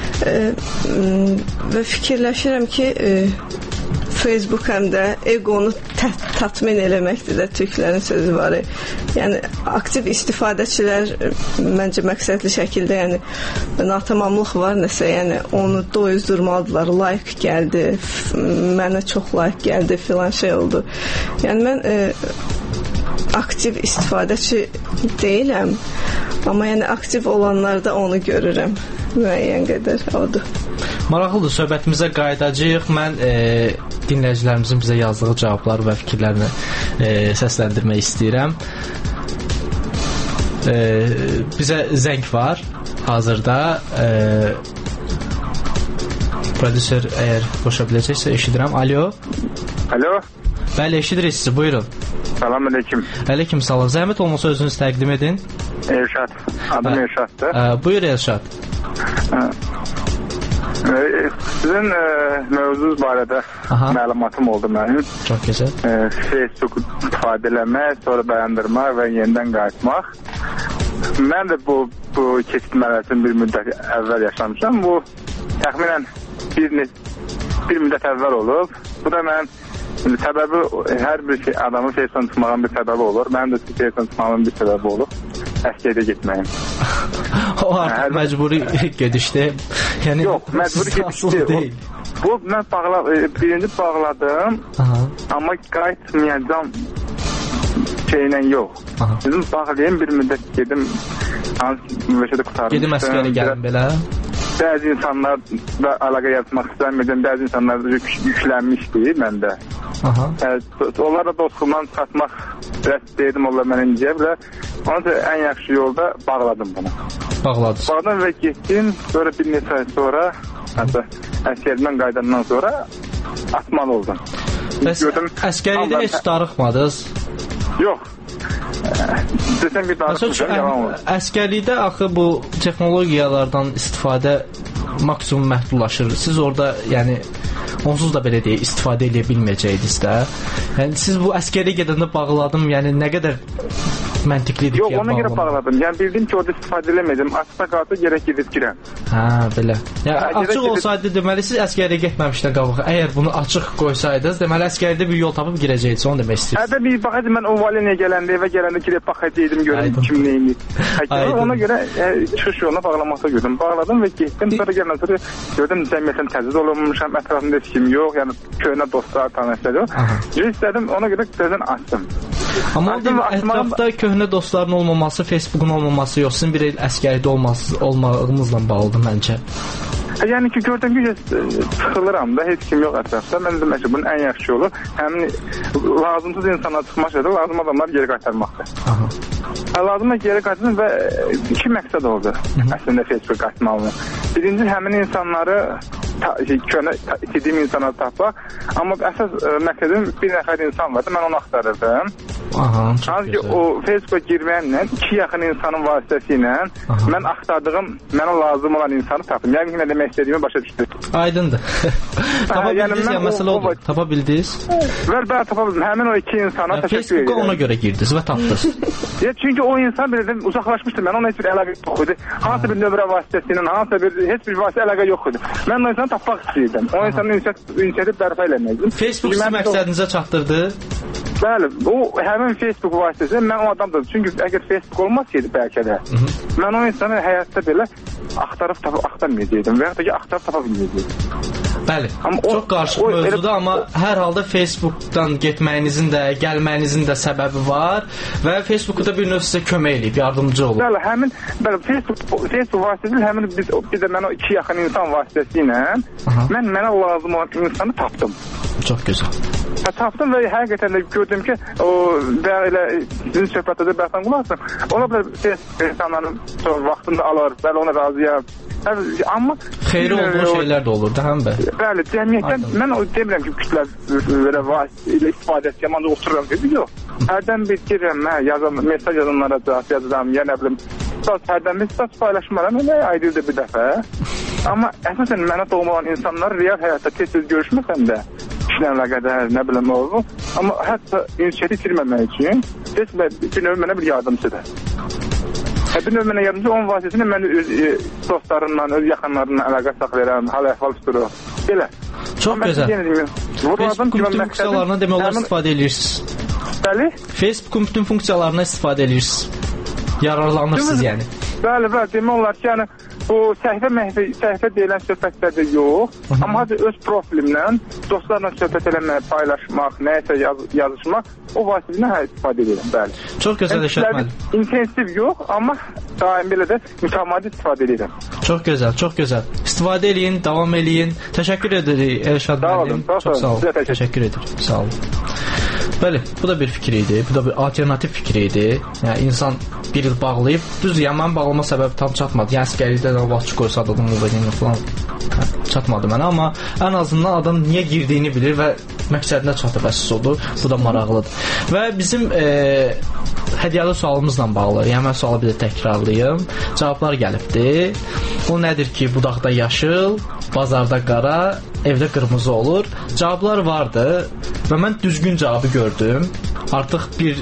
və fikirləşirəm ki, Facebook həm də egonu tatmin eləməkdir də, türklərin sözü var. Yəni aktiv istifadəçilər məncə məqsədli şəkildə, yəni natamamlıq var nəsə, yəni onu doyuzdurmalıdırlar. Like gəldi, mənə çox like gəldi, filan şey oldu. Yəni mən aktiv istifadəçi deyiləm, amma yəni aktiv olanlarda onu görürəm müəyyən qədər, odur. Maraqlıdır, söhbətimizə qayıdacağıq. Mən dinləyicilərimizin bizə yazdığı cavabları və fikirlərini səsləndirmək istəyirəm. Bizə zəng var hazırda. Prodüser əgər qoşa biləcəksə eşidirəm. Alo. Alo. Bəli, eşidirik sizi, buyurun. Salam aleyküm. Aleyküm salam. Zəhmət olmasa özünüzü təqdim edin. Elşad. Adım Elşaddır. Buyur Elşad. Sizin mövzunuz barədə məlumatım oldu mənim. Çox gözəl. Facebook istifadə eləmək, sonra dayandırmaq və yenidən qayıtmaq. Mən də bu keçid mərhələsini bir müddət əvvəl yaşamışam. Bu təxminən bir müddət əvvəl olub. Bu da mənim səbəbi, hər bir adamın Facebookdan çıxmağın bir səbəbi olur. Mənim də Facebookdan çıxmağın bir səbəbi olub. Əskərdə getməyim. O artıq məcburi gedişdir. Yəni, yox, məcburi gedişdir. Bu, mən birinci bağladım, amma qayıtmayacam şeylə yox. Bizim bağlayayım, bir müddət gedim, müvəşədə qutarmışdım. Gedim əskəri gəlin belə. Bəzi insanlarla əlaqə yaratmaq istəmirdim, bəzi insanlar yüklənmişdi məndə. Onlarla dostluğumdan çıxartmaq deyirdim, onlar mənə incəyə bilər. Onun üçün ən yaxşı yolda bağladım bunu. Bağladınız. Bağladım və getdim, sonra bir neçə ay sonra, əskərdən qaydandan sonra atmalı oldum. Bəs əskəridə heç darıxmadınız? Yox. Desəm bir darıxmışam, yalan olur. Əskərlikdə axı bu texnologiyalardan istifadə maksimum məhdudlaşır. Siz orada, yəni onsuz da belə deyək, istifadə edə bilməyəcəydiniz də. Yəni siz bu əskəriyə gedəndə bağladım, yəni nə qədər məntiqlidir ki, yox, ona görə bağladım. Yəni bildim ki, orada istifadə eləməyəcəm. Açsa qalsa gərək gedib girəm. Belə. Yəni açıq olsaydı deməli siz əskəriyə getməmişdən qabaq. Əgər bunu açıq qoysaydınız, deməli əskəridə bir yol tapıb girəcəydiniz. Onu demək istəyirsiniz. Hətta bir baxacağım, mən o valinaya gələndə, evə gələndə girib baxacaqdım, görüm kim neyini. Ona görə çıxış yoluna bağlamaqda gördüm. Bağladım və getdim. Sonra gələndən sonra gördüm cəmiyyətən təzyiz olunmuşam, ətrafımda heç kim yox, yəni köhnə dostlar, tanışlar yox. İstədim, ona görə təzədən açdım. Amma ətrafda köhnə dostların olmaması, Facebookun olmaması yox, sizin bir əskəridə olmağınızla bağlıdır məncə. Yəni ki, gördüm ki, çıxılıram da, heç kim yox ətrafda. Mən demək ki, bunun ən yaxşı yolu həmin lazımsız insanlar çıxmaq şeydir, lazım adamlar geri qaytarmaqdır. Lazımla geri qaytardım və iki məqsəd oldu əslində Facebook qaytarmalını. Birinci, həmin insanları istədiyim insanları tapmaq, amma əsas məqsədim bir nəfər insan vardı, mən onu axtarırdım. Aha, Halbuki o Facebook'a girməklə 2 yaxın insanın vasitəsilə mən axtardığım, mənə lazım olan insanı tapdım. Yəni nə demək istədiyimi başa düşdüm. Aydındır. Tapa bildiniz ya, məsələ oldu. Tapa bildiniz? Mən tapa bildim. Həmin o 2 insana təşəkkür edirəm. Facebook'a ona görə girdiniz və tapdınız. Çünki o insan bilirdim, uzaqlaşmışdı. Mən ona heç bir əlaqə yox idi. Hansı bir nömrə vasitəsilə, heç bir vasitə əlaqə yox idi. Mən o insanı tapmaq istəyirdim. O insanın ünsiyyəti bərpa eləməkdim. Facebook sizin məqsədinizə çatdırdı? Bəli, o həmin Facebook vasitəsilə mən o adamdır. Çünki əgər Facebook olmasaydı bəlkə də, mən o insanı həyatda belə axtarmayacaqdım və yaxud da ki, axtarıb tapa bilməyəcəkdim. Bəli, çox qarışıq mövzudur, amma hər halda Facebookdan getməyinizin də, gəlməyinizin də səbəbi var və Facebook'da bir növ sizə kömək eləyib, yardımcı olub. Bəli, həmin Facebook vasitəsilə həmin bir də mən o 2 yaxın insan vasitəsilə mənə lazım olan insanı tapdım. Çox gözəl. Tapdım və həqiqətən də gördüm ki, o belə sizin söhbətdə bəxtən qulaqsın. Ola bilər insanların çox vaxtında alır, bəli ona razıyam. Amma xeyri olduğu şeylər də olur da, həm bəli. Bəli, cəmiyyətdən mən o demirəm ki, kütlə belə vasitə istifadəsi yamanca otururam ki, yox. Hərdən bir girirəm, mesaj yazanlara cavab yazıram, ya nə bilim, hərdən mesaj paylaşmaram, aydıldı bir dəfə. Amma əsasən mənə doğum olan insanlar real həyatda tez-tez görüşməsəm də, işlərlə qədər, nə bilim oldu. Amma hətta ünsiyyəti itirməmək üçün bir növ mənə bir yardımcıdır. Bir növ mənə yardımcı onun vasitəsilə mən öz dostlarımla, öz yaxınlarımla əlaqə saxlayıram, hal-əhval tuturuq. Belə. Çox gözəl. Facebook'un bütün funksiyalarına demək olar istifadə edirsiniz. Bəli? Facebook'un bütün funksiyalarına istifadə edirsiniz. Yararlanırsınız yəni. Bəli, demək olar ki, yəni bu səhifə deyilən söhbətlərdə yox, amma öz profilimlə dostlarla söhbət eləmək, paylaşmaq, nəyəsə yazışmaq, o vasitəsilə istifadə edirəm, bəli. Çox gözəl Elşad müəllim. İntensiv yox, amma daim belə də mütəmadi istifadə edirəm. Çox gözəl, çox gözəl. İstifadə eləyin, davam eləyin. Təşəkkür edirik Elşad müəllim. Çox sağ olun. Təşəkkür edirik. Sağ olun. Bəli, bu da bir fikir idi, bu da bir alternativ fikir idi. Yəni insan bir il bağlayıb, düz yaman bağlama səbəbi tam çatmadı. Yəni əsgərlikdə də vaxt qoysa da bunu falan çatmadı mənə, amma ən azından adam niyə girdiyini bilir və məqsədinə çatıb əsas odur. Bu da maraqlıdır. Və bizim hədiyyəli sualımızla bağlı, yəni mən sualı bir də təkrarlayım. Cavablar gəlibdi. O nədir ki, budaqda yaşıl, bazarda qara, evdə qırmızı olur. Cavablar vardı və mən düzgün cavabı gördüm. Artıq bir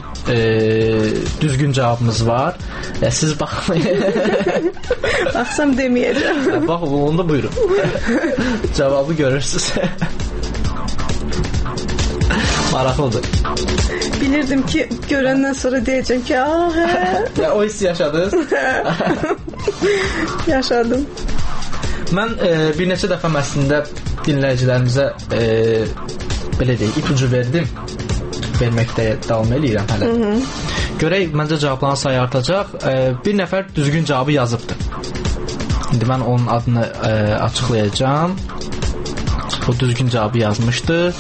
düzgün cavabımız var. Siz baxmayın. Baxsam deməyəcəm. Bax, onda buyurun. Cavabı görürsünüz. Maraqlıdır. Bilirdim ki, görəndən sonra deyəcəm ki, hə. O hissi yaşadınız? Yaşadım. Mən bir neçə dəfə əslində dinləyicilərimizə belə deyək, ipucu verdim. Verməkdə davam edirəm hələ. Görək, məncə cavabların sayı artacaq. Bir nəfər düzgün cavabı yazıbdır. İndi mən onun adını açıqlayacağım. O düzgün cavabı yazmışdı.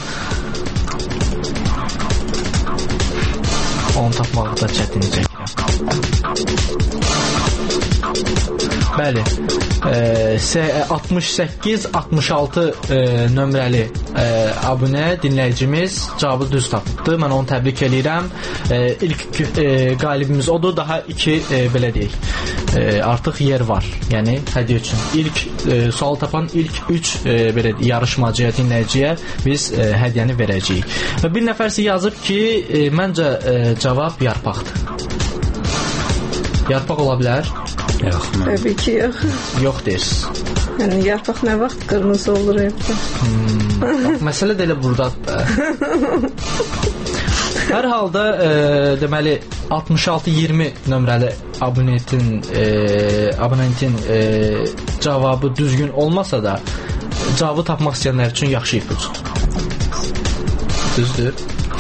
Onu tapmağı da çətin çəkirəm. Bəli. 68-66 nömrəli abunə dinləyicimiz cavabı düz tapıbdı. Mən onu təbrik edirəm. İlk qalibimiz odur. Daha 2 belə deyək. Artıq yer var. Yəni hədiyyə üçün. İlk sual tapan ilk 3 belə yarışmacıya, dinləyiciyə biz hədiyyəni verəcəyik. Və bir nəfərsə yazıb ki, məncə cavab yarpaqdır. Yarpaq ola bilər? Yox. Təbii ki, yox. Yox deyirsiniz. Yəni yarpaq nə vaxt qırmızı olur evdə? Məsələ də elə burdadır. Hər halda deməli 66-20 nömrəli abonentin cavabı düzgün olmasa da cavabı tapmaq istəyənlər üçün yaxşı ipucudur. Düzdür?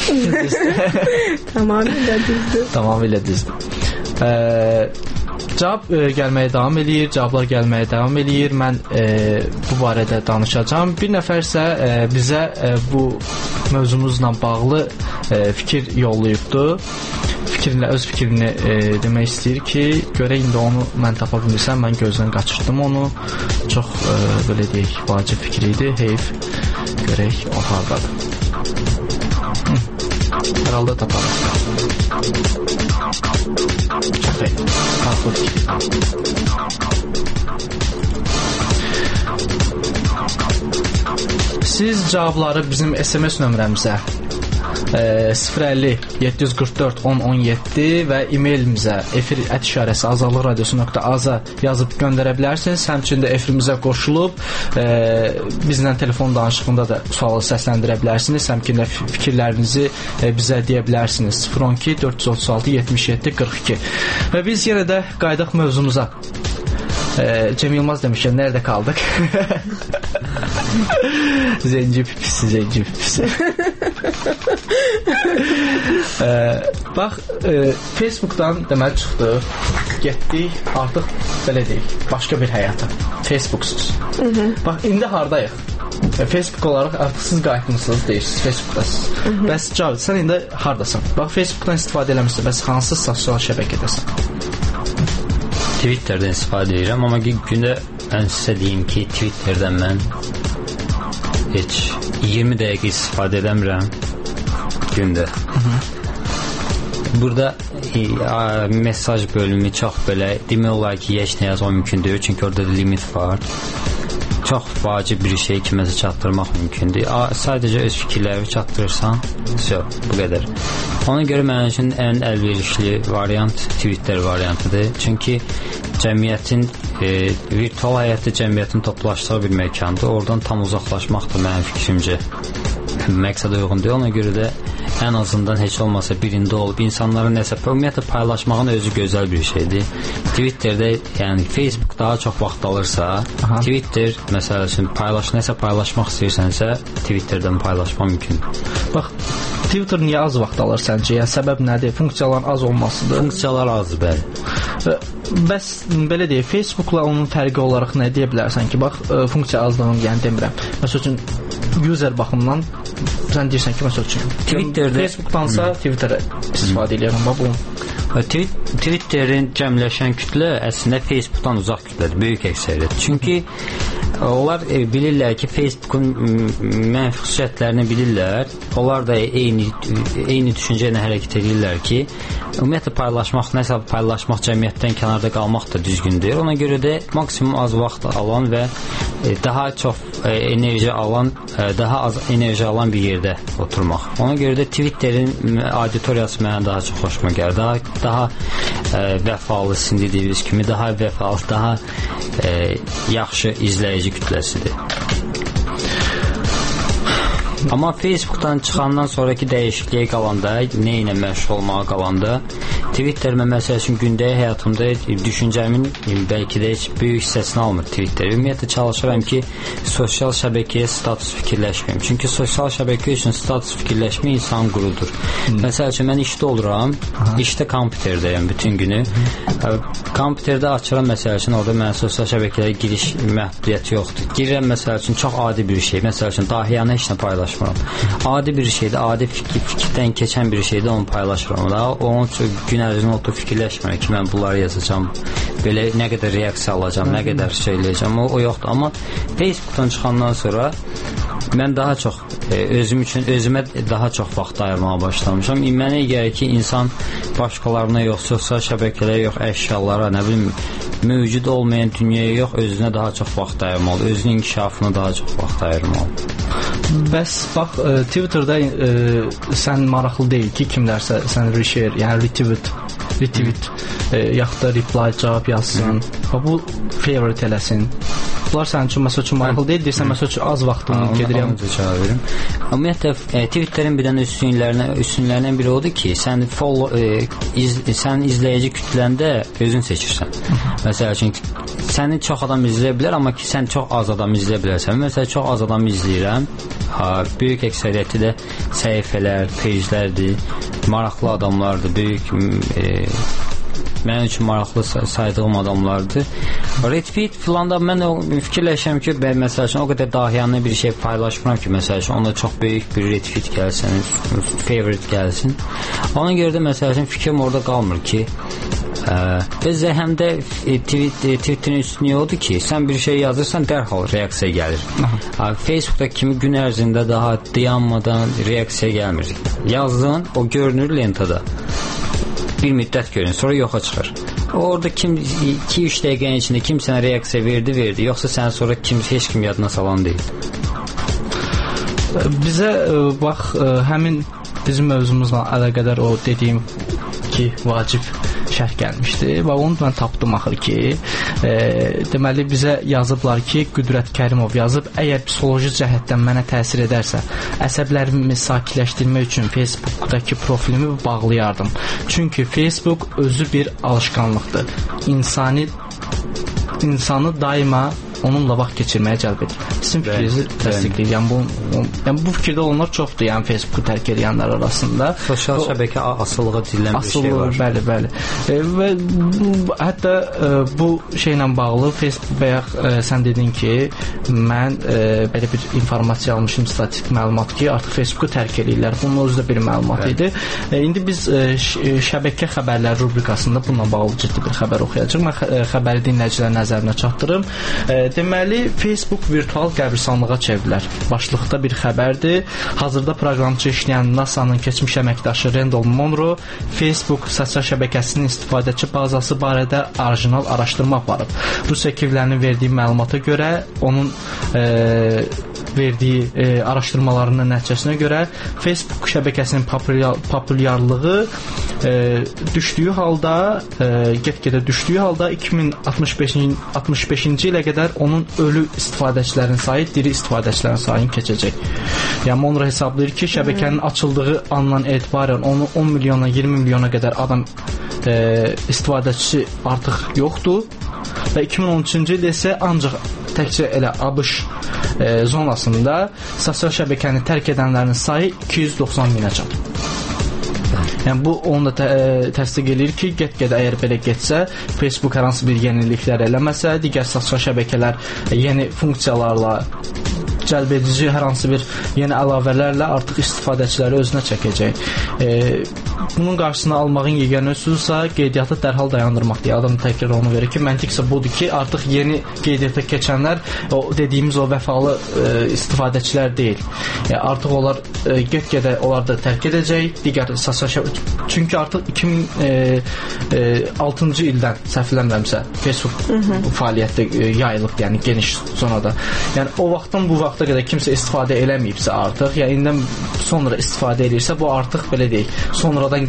Tamamilə düzdür. Tamamilə düzdür. Cavab gəlməyə davam eləyir, cavablar gəlməyə davam eləyir. Mən bu barədə danışacağam. Bir nəfər isə bizə bu mövzumuzla bağlı fikir yollayıbdı. Öz fikrini demək istəyir ki, görək indi onu mən tapa bilmirsəm, mən gözdən qaçırdım onu. Çox belə deyək, vacib fikir idi. Heyf, görək o hardadır. Hər halda taparıq. Çəfək. Qalxıq. Siz cavabları bizim SMS nömrəmizə 050-744-1017 və e-mailimizə efir@azadlıqradiosu.az-a yazıb göndərə bilərsiniz. Həmçinin də efirimizə qoşulub bizlə telefon danışığında da sualı səsləndirə bilərsiniz. Həmçinin də fikirlərinizi bizə deyə bilərsiniz. 012-436-77-42. Və biz yenə də qaydaq mövzumuza. Cem Yılmaz demişkən, nerede kaldık? Zenci pipisi. Bax, Facebook'dan deməli çıxdıq, getdik, artıq belə deyik, başqa bir həyata. Facebooksuz. Bax, indi hardayıq? Facebook olaraq artıq siz qayıtmısınız, deyirsiniz, Facebook'dasınız. Bəs Cavid, sən indi hardasan? Bax, Facebook'dan istifadə eləmişsən, bəs hansı sosial şəbəkədəsən? Twitter'dən istifadə edirəm, amma gündə mən sizə deyim ki, Twitter'dən mən heç 20 dəqiqə istifadə edəmirəm gündə. Burada mesaj bölümü çox belə demək olar ki, heç nə yazmaq mümkün deyil, çünki orada limit var. Çox vacib bir şey kiməsə çatdırmaq mümkündür. Sadəcə öz fikirləri çatdırırsan, bu qədər. Ona görə mənim üçün ən əlverişli variant Twitter variantıdır. Çünki cəmiyyətin, virtual həyatda cəmiyyətin toplaşdığı bir məkandır. Oradan tam uzaqlaşmaq da mənim fikrimcə məqsədə uyğun deyil. Ona görə də ən azından heç olmasa birində olub insanların nəsə ümumiyyətlə paylaşmağın özü gözəl bir şeydir. Twitterdə, yəni Facebook daha çox vaxt alırsa, Twitter məsəl üçün nəsə paylaşmaq istəyirsənsə, Twitterdən paylaşmaq mümkündür. Bax, Twitter niyə az vaxt alır səncə? Yəni səbəb nədir? Funksiyaların az olmasıdır. Funksiyalar azdır, bəli. Bəs belə deyək, Facebookla onun fərqi olaraq nə deyə bilərsən ki, bax, funksiya azlığını yəni demirəm. Məsəl üçün user baxımından sən deyirsən ki, məsəl üçün Facebookdansa Twitterə istifadə edirəm. Bax, bu Twitterin cəmləşən kütlə əslində Facebookdan uzaq kütlədir, böyük əksəriyyət. Çünki onlar bilirlər ki, Facebookun mənfi xüsusiyyətlərini bilirlər. Onlar da eyni düşüncə ilə hərəkət edirlər ki, ümumiyyətlə nəsə paylaşmaq, cəmiyyətdən kənarda qalmaq da düzgün deyil. Ona görə də maksimum az vaxt alan və daha çox enerji alan, daha az enerji alan bir yerdə oturmaq. Ona görə də Twitterin auditoriyası mənə daha çox xoşuma gəlir. Daha vəfalı, sizin dediyiniz kimi, daha vəfalı, daha yaxşı izləyici kütləsidir. Amma Facebookdan çıxandan sonraki dəyişikliyə qalanda, nə ilə məşğul olmağa qalanda, Twitter məsəl üçün gündəlik həyatımda düşüncəmin bəlkə də heç böyük hissəsini almır Twitter. Ümumiyyətlə çalışıram ki, sosial şəbəkəyə status fikirləşməyim. Çünki sosial şəbəkə üçün status fikirləşmək insanın qurudur. Məsəl üçün mən işdə oluram, işdə kompüterdəyəm bütün günü. Kompüterdə açıram məsəl üçün, orada mən sosial şəbəkələrə giriş məhdudiyyəti yoxdur. Girirəm məsəl üçün çox adi bir şey, məsəl üçün dahiyanı heç nə paylaşmıram. Adi bir şeydir, adi fikirdən keçən bir şeydir, onu paylaşıram. Onun üçün gün ərzində oturub fikirləşmirəm ki, mən bunları yazacağam, belə nə qədər reaksiya alacağam, nə qədər söyləyəcəm, o yoxdur. Amma Facebookdan çıxandan sonra mən daha çox özümə daha çox vaxt ayırmağa başlamışam. Mənə gəlir ki, insan başqalarına yox, sosial şəbəkələrə yox, əşyalara, nə bilim, mövcud olmayan dünyaya yox, özünə daha çox vaxt ayırmalı, özünün inkişafına daha çox vaxt ayırmalı. Bəs bax, Twitter'da sən maraqlı deyil ki, kimlərsə sən reshare, yəni retweet yaxud da reply cavab yazsın, bu favorite eləsin. Bunlar sənin üçün məsəl üçün maraqlı deyil, deyirsən məsəl üçün az vaxtımı gedirəm. Ümumiyyətlə, Twitterin bir dənə üstünlərindən biri odur ki, sən izləyici kütləndə özün seçirsən. Məsəl üçün, səni çox adam izləyə bilər, amma ki, sən çox az adam izləyə bilərsən. Məsələn, çox az adam izləyirəm. Böyük əksəriyyəti də səhifələr, pejlərdir, maraqlı adamlardır, böyük mənim üçün maraqlı saydığım adamlardır. Retweet filan da mən fikirləşəm ki, məsəl üçün o qədər dahiyanlı bir şey paylaşmıram ki, məsəl üçün ona çox böyük bir retweet gəlsin, favorite gəlsin. Ona görə də məsəl üçün fikrim orada qalmır ki, Özü həm də Twitterin üstünlüyü odur ki, sən bir şey yazırsan dərhal reaksiya gəlir. Facebookda kimi gün ərzində daha dayanmadan reaksiya gəlmir. Yazdığın o görünür lentada. Bir müddət görünür, sonra yoxa çıxır. Orada 2-3 dəqiqənin içində kim sənə reaksiya verdi, yoxsa sən sonra heç kim yadına salan deyil. Bizə bax, həmin bizim mövzumuzla əlaqədar o dediyim ki, vacib şərh gəlmişdi və onu mən tapdım axır ki, deməli bizə yazıblar ki, Qüdrət Kərimov yazıb, əgər psixoloji cəhətdən mənə təsir edərsə, əsəblərimi sakitləşdirmək üçün Facebookdakı profilimi bağlayardım. Çünki Facebook özü bir alışqanlıqdır. İnsanı daima onunla vaxt keçirməyə cəlb edir. Sizin fikrinizi təsdiqləyir. Yəni bu fikirdə olanlar çoxdur, yəni Facebooku tərk edənlər arasında. Sosial şəbəkə asılılığa deyilən bir şey var. Bəli. Və hətta bu şeylə bağlı Facebook bayaq sən dedin ki, mən belə bir informasiya almışım, statistik məlumat ki, artıq Facebooku tərk edirlər. Bunun özü də bir məlumat idi. İndi biz şəbəkə xəbərləri rubrikasında bununla bağlı ciddi bir xəbər oxuyacağıq. Mən xəbəri dinləyicilərin nəzərinə çatdırım. Deməli, Facebook virtual qəbirstanlığa çevrilər. Başlıqda bir xəbərdir. Hazırda proqramçı işləyən NASA-nın keçmiş əməkdaşı Randall Monroe Facebook sosial şəbəkəsinin istifadəçi bazası barədə orijinal araşdırma aparıb. Rus ekivlərinin verdiyi məlumata görə, onun verdiyi araşdırmalarının nəticəsinə görə Facebook şəbəkəsinin populyarlığı düşdüyü halda, get-gedə düşdüyü halda 2065-ci ilə qədər onun ölü istifadəçilərin sayı diri istifadəçilərin sayını keçəcək. Yəni Monroe hesablayır ki, şəbəkənin açıldığı andan etibarən onu 10 milyona, 20 milyona qədər adam istifadəçisi artıq yoxdur və 2013-cü ildə isə ancaq təkcə elə ABŞ zonasında sosial şəbəkəni tərk edənlərin sayı 290 minə çatır. Yəni bu onu da təsdiq edir ki, get-gedə əgər belə getsə, Facebook hər hansı bir yeniliklər eləməsə, digər sosial şəbəkələr yeni funksiyalarla, cəlb edici hər hansı bir yeni əlavələrlə artıq istifadəçiləri özünə çəkəcək. Bunun qarşısını almağın yeganə üsulsa qeydiyyatı dərhal dayandırmaq deyə adam təkrar onu verir ki, məntiq isə budur ki, artıq yeni qeydiyyata keçənlər o dediyimiz o vəfalı istifadəçilər deyil. Artıq onlar get-gedə onlar da tərk edəcək digər sosial şəbəkə. Çünki artıq 2006-cı ildən səhv eləmirəmsə Facebook fəaliyyətdə yayılıb, yəni geniş zonada. Yəni o vaxtdan bu vaxta qədər kimsə istifadə eləməyibsə artıq, yəni indən sonra istifadə edirsə, bu artıq belə deyil. Sonradan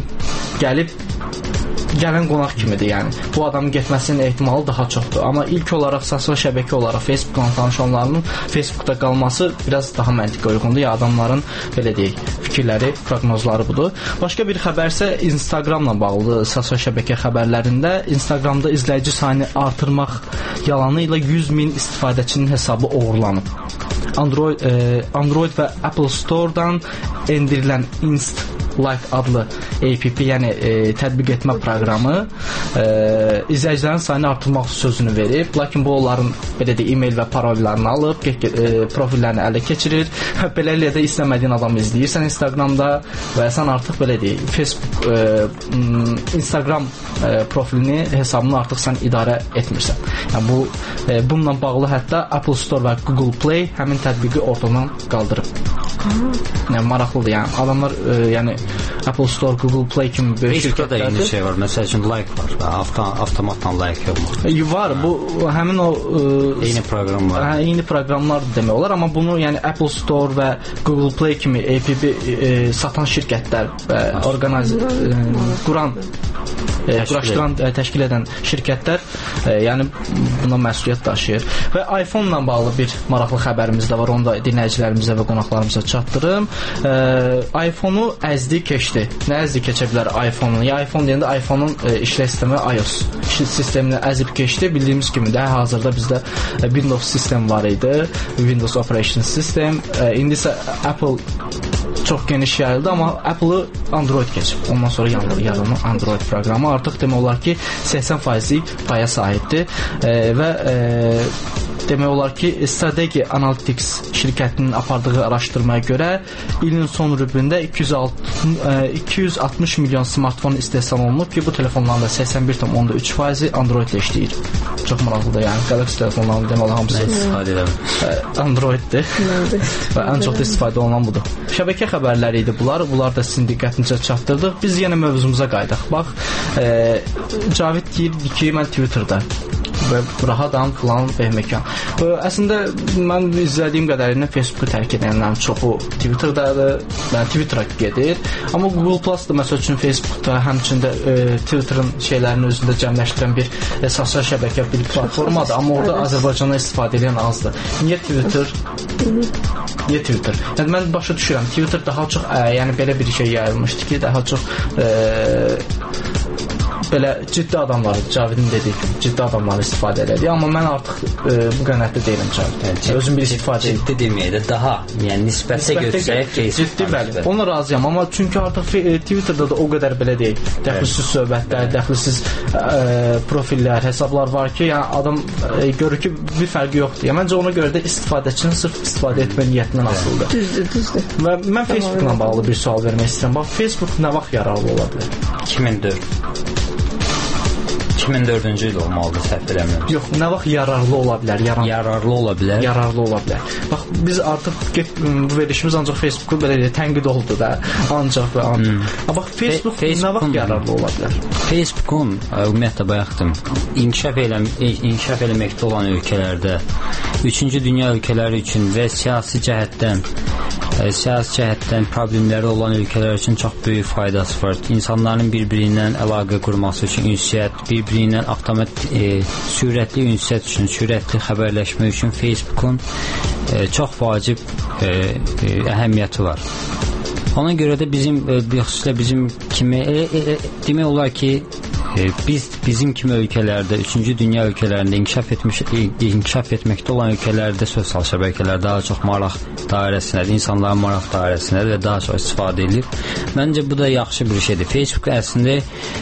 gələn qonaq kimidir, yəni. Bu adamın getməsinin ehtimalı daha çoxdur. Amma ilk olaraq sosial şəbəkə olaraq Facebookla tanış olanların Facebookda qalması biraz daha məntiqə uyğundur. Ya adamların belə deyək, fikirləri, proqnozları budur. Başqa bir xəbər isə Instagramla bağlıdır. Sosial şəbəkə xəbərlərində Instagramda izləyici sayını artırmaq yalanı ilə 100 min istifadəçinin hesabı oğurlanıb. Android və Apple Store-dan endirilən Life adlı app, yəni tətbiq etmə proqramı izləyicilərin sayını artırmaq sözünü verib. Lakin bu onların belə də e-mail və parollarını alıb, profillərini ələ keçirir. Beləliklə də istəmədiyin adamı izləyirsən Instagramda və sən artıq belə deyək, Facebook, Instagram profilini, hesabını artıq sən idarə etmirsən. Yəni bununla bağlı hətta Apple Store və Google Play həmin tətbiqi ortadan qaldırıb. Yəni maraqlıdır, yəni adamlar yəni Apple Store, Google Play kimi böyük şirkətlərdə da eyni şey var. Məsəl üçün like var. Avtomatdan like yoxdur. Var. Bu həmin o eyni proqramlar. Eyni proqramlardır demək olar, amma bunu yəni Apple Store və Google Play kimi app satan şirkətlər və quraşdıran, təşkil edən şirkətlər yəni buna məsuliyyət daşıyır. Və iPhone-la bağlı bir maraqlı xəbərimiz də var. Onu da dinləyicilərimizə və qonaqlarımıza çatdırım. iPhone-u əzdi keçdi. Nə əzdi keçə bilər iPhone-u? Ya iPhone deyəndə iPhone-un işlək sistemi iOS sistemini əzib keçdi. Bildiyimiz kimi də hazırda bizdə Windows sistem var idi. Windows Operation System. İndi isə Apple çox geniş yayıldı, amma Apple-ı Android keçib. Ondan sonra yanılma Android proqramı artıq demək olar ki 80% paya sahibdir və demək olar ki, Strategy Analytics şirkətinin apardığı araşdırmaya görə ilin son rübündə 260 milyon smartfon istehsal olunub ki, bu telefonların da 81,3% Android ilə işləyir. Çox maraqlıdır, yəni Galaxy telefonlarının deməli hamısı Androiddir və ən çox da istifadə olunan budur. Şəbəkə xəbərləri idi bunlar da sizin diqqətinizə çatdırdıq. Biz yenə mövzumuza qayıdaq. Bax, Cavid deyirdi ki, mən Twitter'da və rahatam filan vəhməkan. Əslində mən izlədiyim qədərilə Facebooku tərk edənlərin çoxu Twitter'dadır, Twitter'a gedir. Amma Google Plus da məsəl üçün Facebookda, həmçində Twitter'ın şeylərini özündə cəmləşdirən bir sosial şəbəkə, bir platformadır. Amma orada Azərbaycandan istifadə edən azdır. Niyə Twitter? Yəni mən başa düşürəm. Twitter daha çox, yəni belə bir şey yayılmışdı ki, daha çox belə ciddi adamlar, Cavidin dediyi kimi, ciddi adamlar istifadə edir. Amma mən artıq bu qənaətdə deyiləm Cavid. Özüm bir istifadə edir. Ciddi deməyək də daha, yəni nisbətə götürsək ciddi, bəli. Ona razıyam, amma çünki artıq Twitter'da da o qədər belə deyil. Dəxilsiz söhbətlər, dəxilsiz profillər, hesablar var ki, yəni adam görür ki, bir fərqi yoxdur. Yəni məncə ona görə də istifadəçinin sırf istifadə etmə niyyətindən asılıdır. Düzdür. Və mən Facebookla bağlı bir sual vermək istəyirəm. Bax, Facebook nə vaxt yararlı ola bilər? 2004-cü il olmalıdır, səhv eləmirəm. Yox, nə vaxt yararlı ola bilər? Yararlı ola bilər. Yararlı ola bilər. Bax, biz artıq bu verilişimiz ancaq Facebooku belə tənqid oldu da, ancaq və ancaq. Bax, Facebook nə vaxt yararlı ola bilər? Facebookun ümumiyyətlə bayaqdım, inkişaf eləməkdə olan ölkələrdə, 3-cü dünya ölkələri üçün və siyasi cəhətdən problemləri olan ölkələr üçün çox böyük faydası var. İnsanların bir-biri ilə əlaqə qurması üçün ünsiyyət, bir-biri ilə sürətli ünsiyyət üçün, sürətli xəbərləşmə üçün Facebookun çox vacib əhəmiyyəti var. Ona görə də xüsusilə bizim kimi demək olar ki, bizim kimi ölkələrdə, 3-cü dünya ölkələrində inkişaf etməkdə olan ölkələrdə sosial şəbəkələr daha çox maraq dairəsindədir, insanların maraq dairəsindədir və daha çox istifadə edilir. Məncə bu da yaxşı bir şeydir. Facebook əslində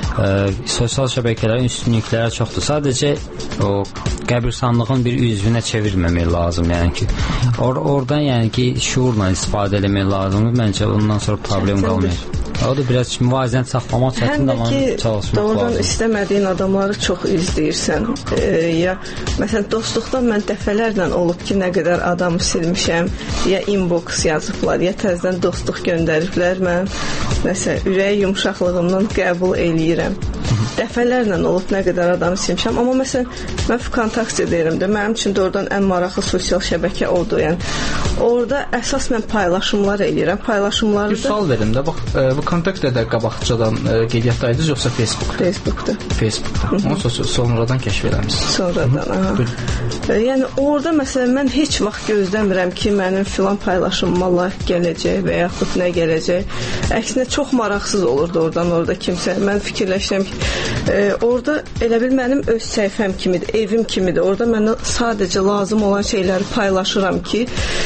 sosial şəbəkələrin üstünlükləri çoxdur. Sadəcə o qəbirstanlığın bir üzvünə çevirməmək lazım, yəni ki, oradan yəni ki, şuurla istifadə etmək lazımdır. Məncə ondan sonra problem qalmayacaq. O da biraz müvazənət saxlamaq çətindir, amma çalışmaq lazım. Doğrudan istəmədiyin adamları çox izləyirsən. Ya məsələn dostluqdan mən dəfələrlə olub ki, nə qədər adamı silmişəm, ya inbox yazıblar, ya təzədən dostluq göndəriblər. Mən məsələn ürək yumşaqlığımdan qəbul eləyirəm. Dəfələrlə olub nə qədər adamı silmişəm. Amma məsələn mən Vkontakte deyirəm də, mənim üçün də oradan ən maraqlı sosial şəbəkə odur. Yəni orada əsas mən paylaşımlar eləyirəm. Paylaşımları bir sual verim də. Bax, Vkontaktedə qabaqcadan qeydiyyatdaydınız yoxsa Facebookda? Facebookda. Onu sonradan kəşf eləmisiniz. Sonradan, aha. Yəni orada məsələn mən heç vaxt gözləmirəm ki, mənim filan paylaşımıma like gələcək və yaxud nə gələcək. Əksinə çox maraqsız olurdu orada kimsə. Mən fikirləşirəm ki, orada elə bil mənim öz səhifəm kimidir, evim kimidir. Orada mənə sadəcə lazım olan şeyləri paylaşıram ki,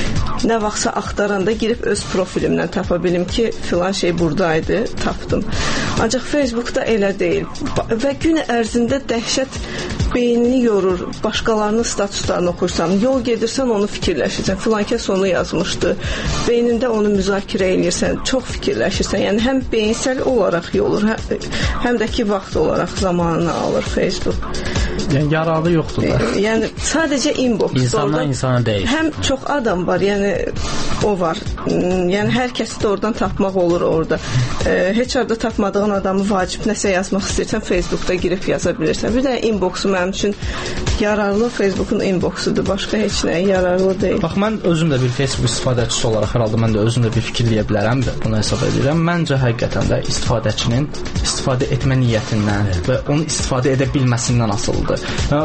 nə vaxtsa axtaranda girib öz profilimdən tapa bilim ki, filan şey buradaydı, tapdım. Ancaq Facebookda elə deyil. Və gün ərzində dəhşət beynini yorur, başqalarının statuslarını oxursan, yol gedirsən onu fikirləşirsən, filan kəs onu yazmışdı, beynində onu müzakirə edirsən, çox fikirləşirsən, yəni həm beyinsəl olaraq yorur, həm də ki vaxt olaraq zamanını alır Facebook. Yəni yararlı yoxdur da. Yəni sadəcə inbox. İnsandan insana dəyişir. Həm çox adam var, yəni o var. Yəni hər kəsi də oradan tapmaq olur orada. Heç arada tapmadığın adamı vacib nəsə yazmaq istəyirsən, Facebookda girib yaza bilirsən. Bir də inboxu mənim üçün yararlı Facebookun inboxudur. Başqa heç nə yararlı deyil. Bax, mən özüm də bir Facebook istifadəçisi olaraq hər halda mən də özüm də bir fikirləyə bilərəm də bunu hesab edirəm. Məncə həqiqətən də istifadəçinin istifadə etmə niyyətindən və onu istifadə edə bilməsindən asılıdır.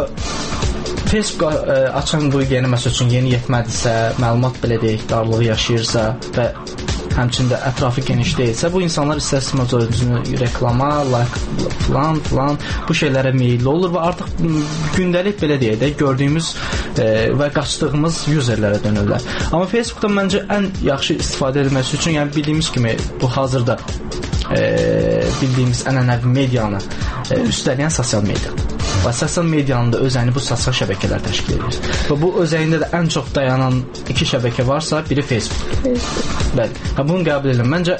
Facebook açan bu yeni məsəl üçün yeni yetmədirsə, məlumat belə deyək, darlığı yaşayırsa və həmçində ətrafı geniş deyilsə, bu insanlar istər-istəməz özünü reklama, like, filan bu şeylərə meyilli olur və artıq gündəlik belə deyək də gördüyümüz və qaçdığımız userlərə dönürlər. Amma Facebookdan məncə ən yaxşı istifadə edilməsi üçün, yəni bildiyimiz kimi bu hazırda bildiyimiz ənənəvi medianı üstələyən sosial mediadır. və sosial medianın da özəyini bu sosial şəbəkələr təşkil edir. Və bu özəyində də ən çox dayanan iki şəbəkə varsa, biri Facebook. Bəli. Bunu qəbul edirəm. Məncə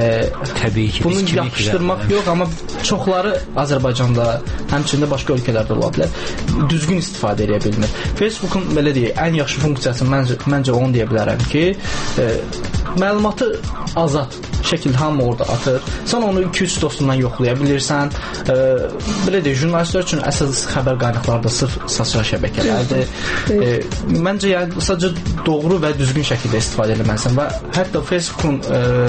təbii ki, bunu yapışdırmaq yox, amma çoxları Azərbaycanda, həmçində başqa ölkələrdə ola bilər, düzgün istifadə edə bilmir. Facebookun belə deyək, ən yaxşı funksiyası məncə onu deyə bilərəm ki, məlumatı azad şəkildə hamı orada atır. Sən onu 2-3 dostundan yoxlaya bilirsən. Belə deyək, jurnalistlər üçün əsas xəbər qaynaqları da sırf sosial şəbəkələrdir. Məncə yəni sadəcə doğru və düzgün şəkildə istifadə etməlisən və hətta Facebookun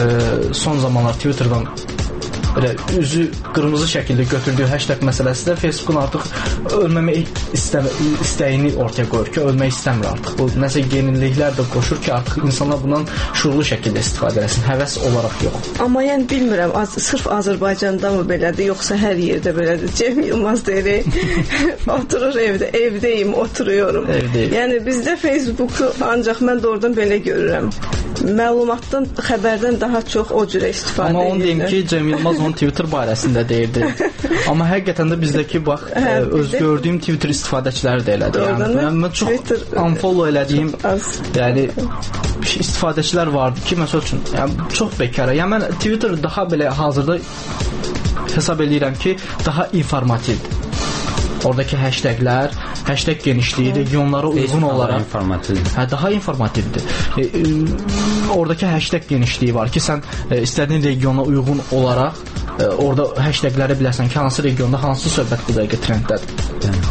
son zamanlar Twitterdan belə üzü qırmızı şəkildə götürdüyü hashtag məsələsi də Facebookun artıq ölməmək istəyini ortaya qoyur ki, ölmək istəmir artıq. Bu nəsə yeniliklər də qoşur ki, artıq insanlar bundan şuurlu şəkildə istifadə etsin, həvəs olaraq yox. Amma yəni bilmirəm, sırf Azərbaycanda mı belədir, yoxsa hər yerdə belədir. Cem Yılmaz deyir, oturur evdə, evdəyim, oturuyorum. Evdəyim. Yəni bizdə Facebooku ancaq mən də oradan belə görürəm. Məlumatdan, xəbərdən daha çox o cürə istifadə edir. Amma onu deyim ki, Cem Yılmaz onun Twitter barəsində deyirdi. Amma həqiqətən də bizdəki bax, öz gördüyüm Twitter istifadəçiləri də elədir. Yəni mən çox unfollow elədiyim, yəni istifadəçilər vardı ki, məsəl üçün, yəni çox bekara. Yəni mən Twitter daha belə hazırda hesab edirəm ki, daha informativdir. Oradakı hashtaglər, hashtag genişliyi regionlara uyğun olaraq daha informativdir. Oradakı hashtag genişliyi var ki, sən istədiyin regiona uyğun olaraq orada hashtagləri bilərsən ki, hansı regionda hansı söhbət bu dəqiqə trenddədir.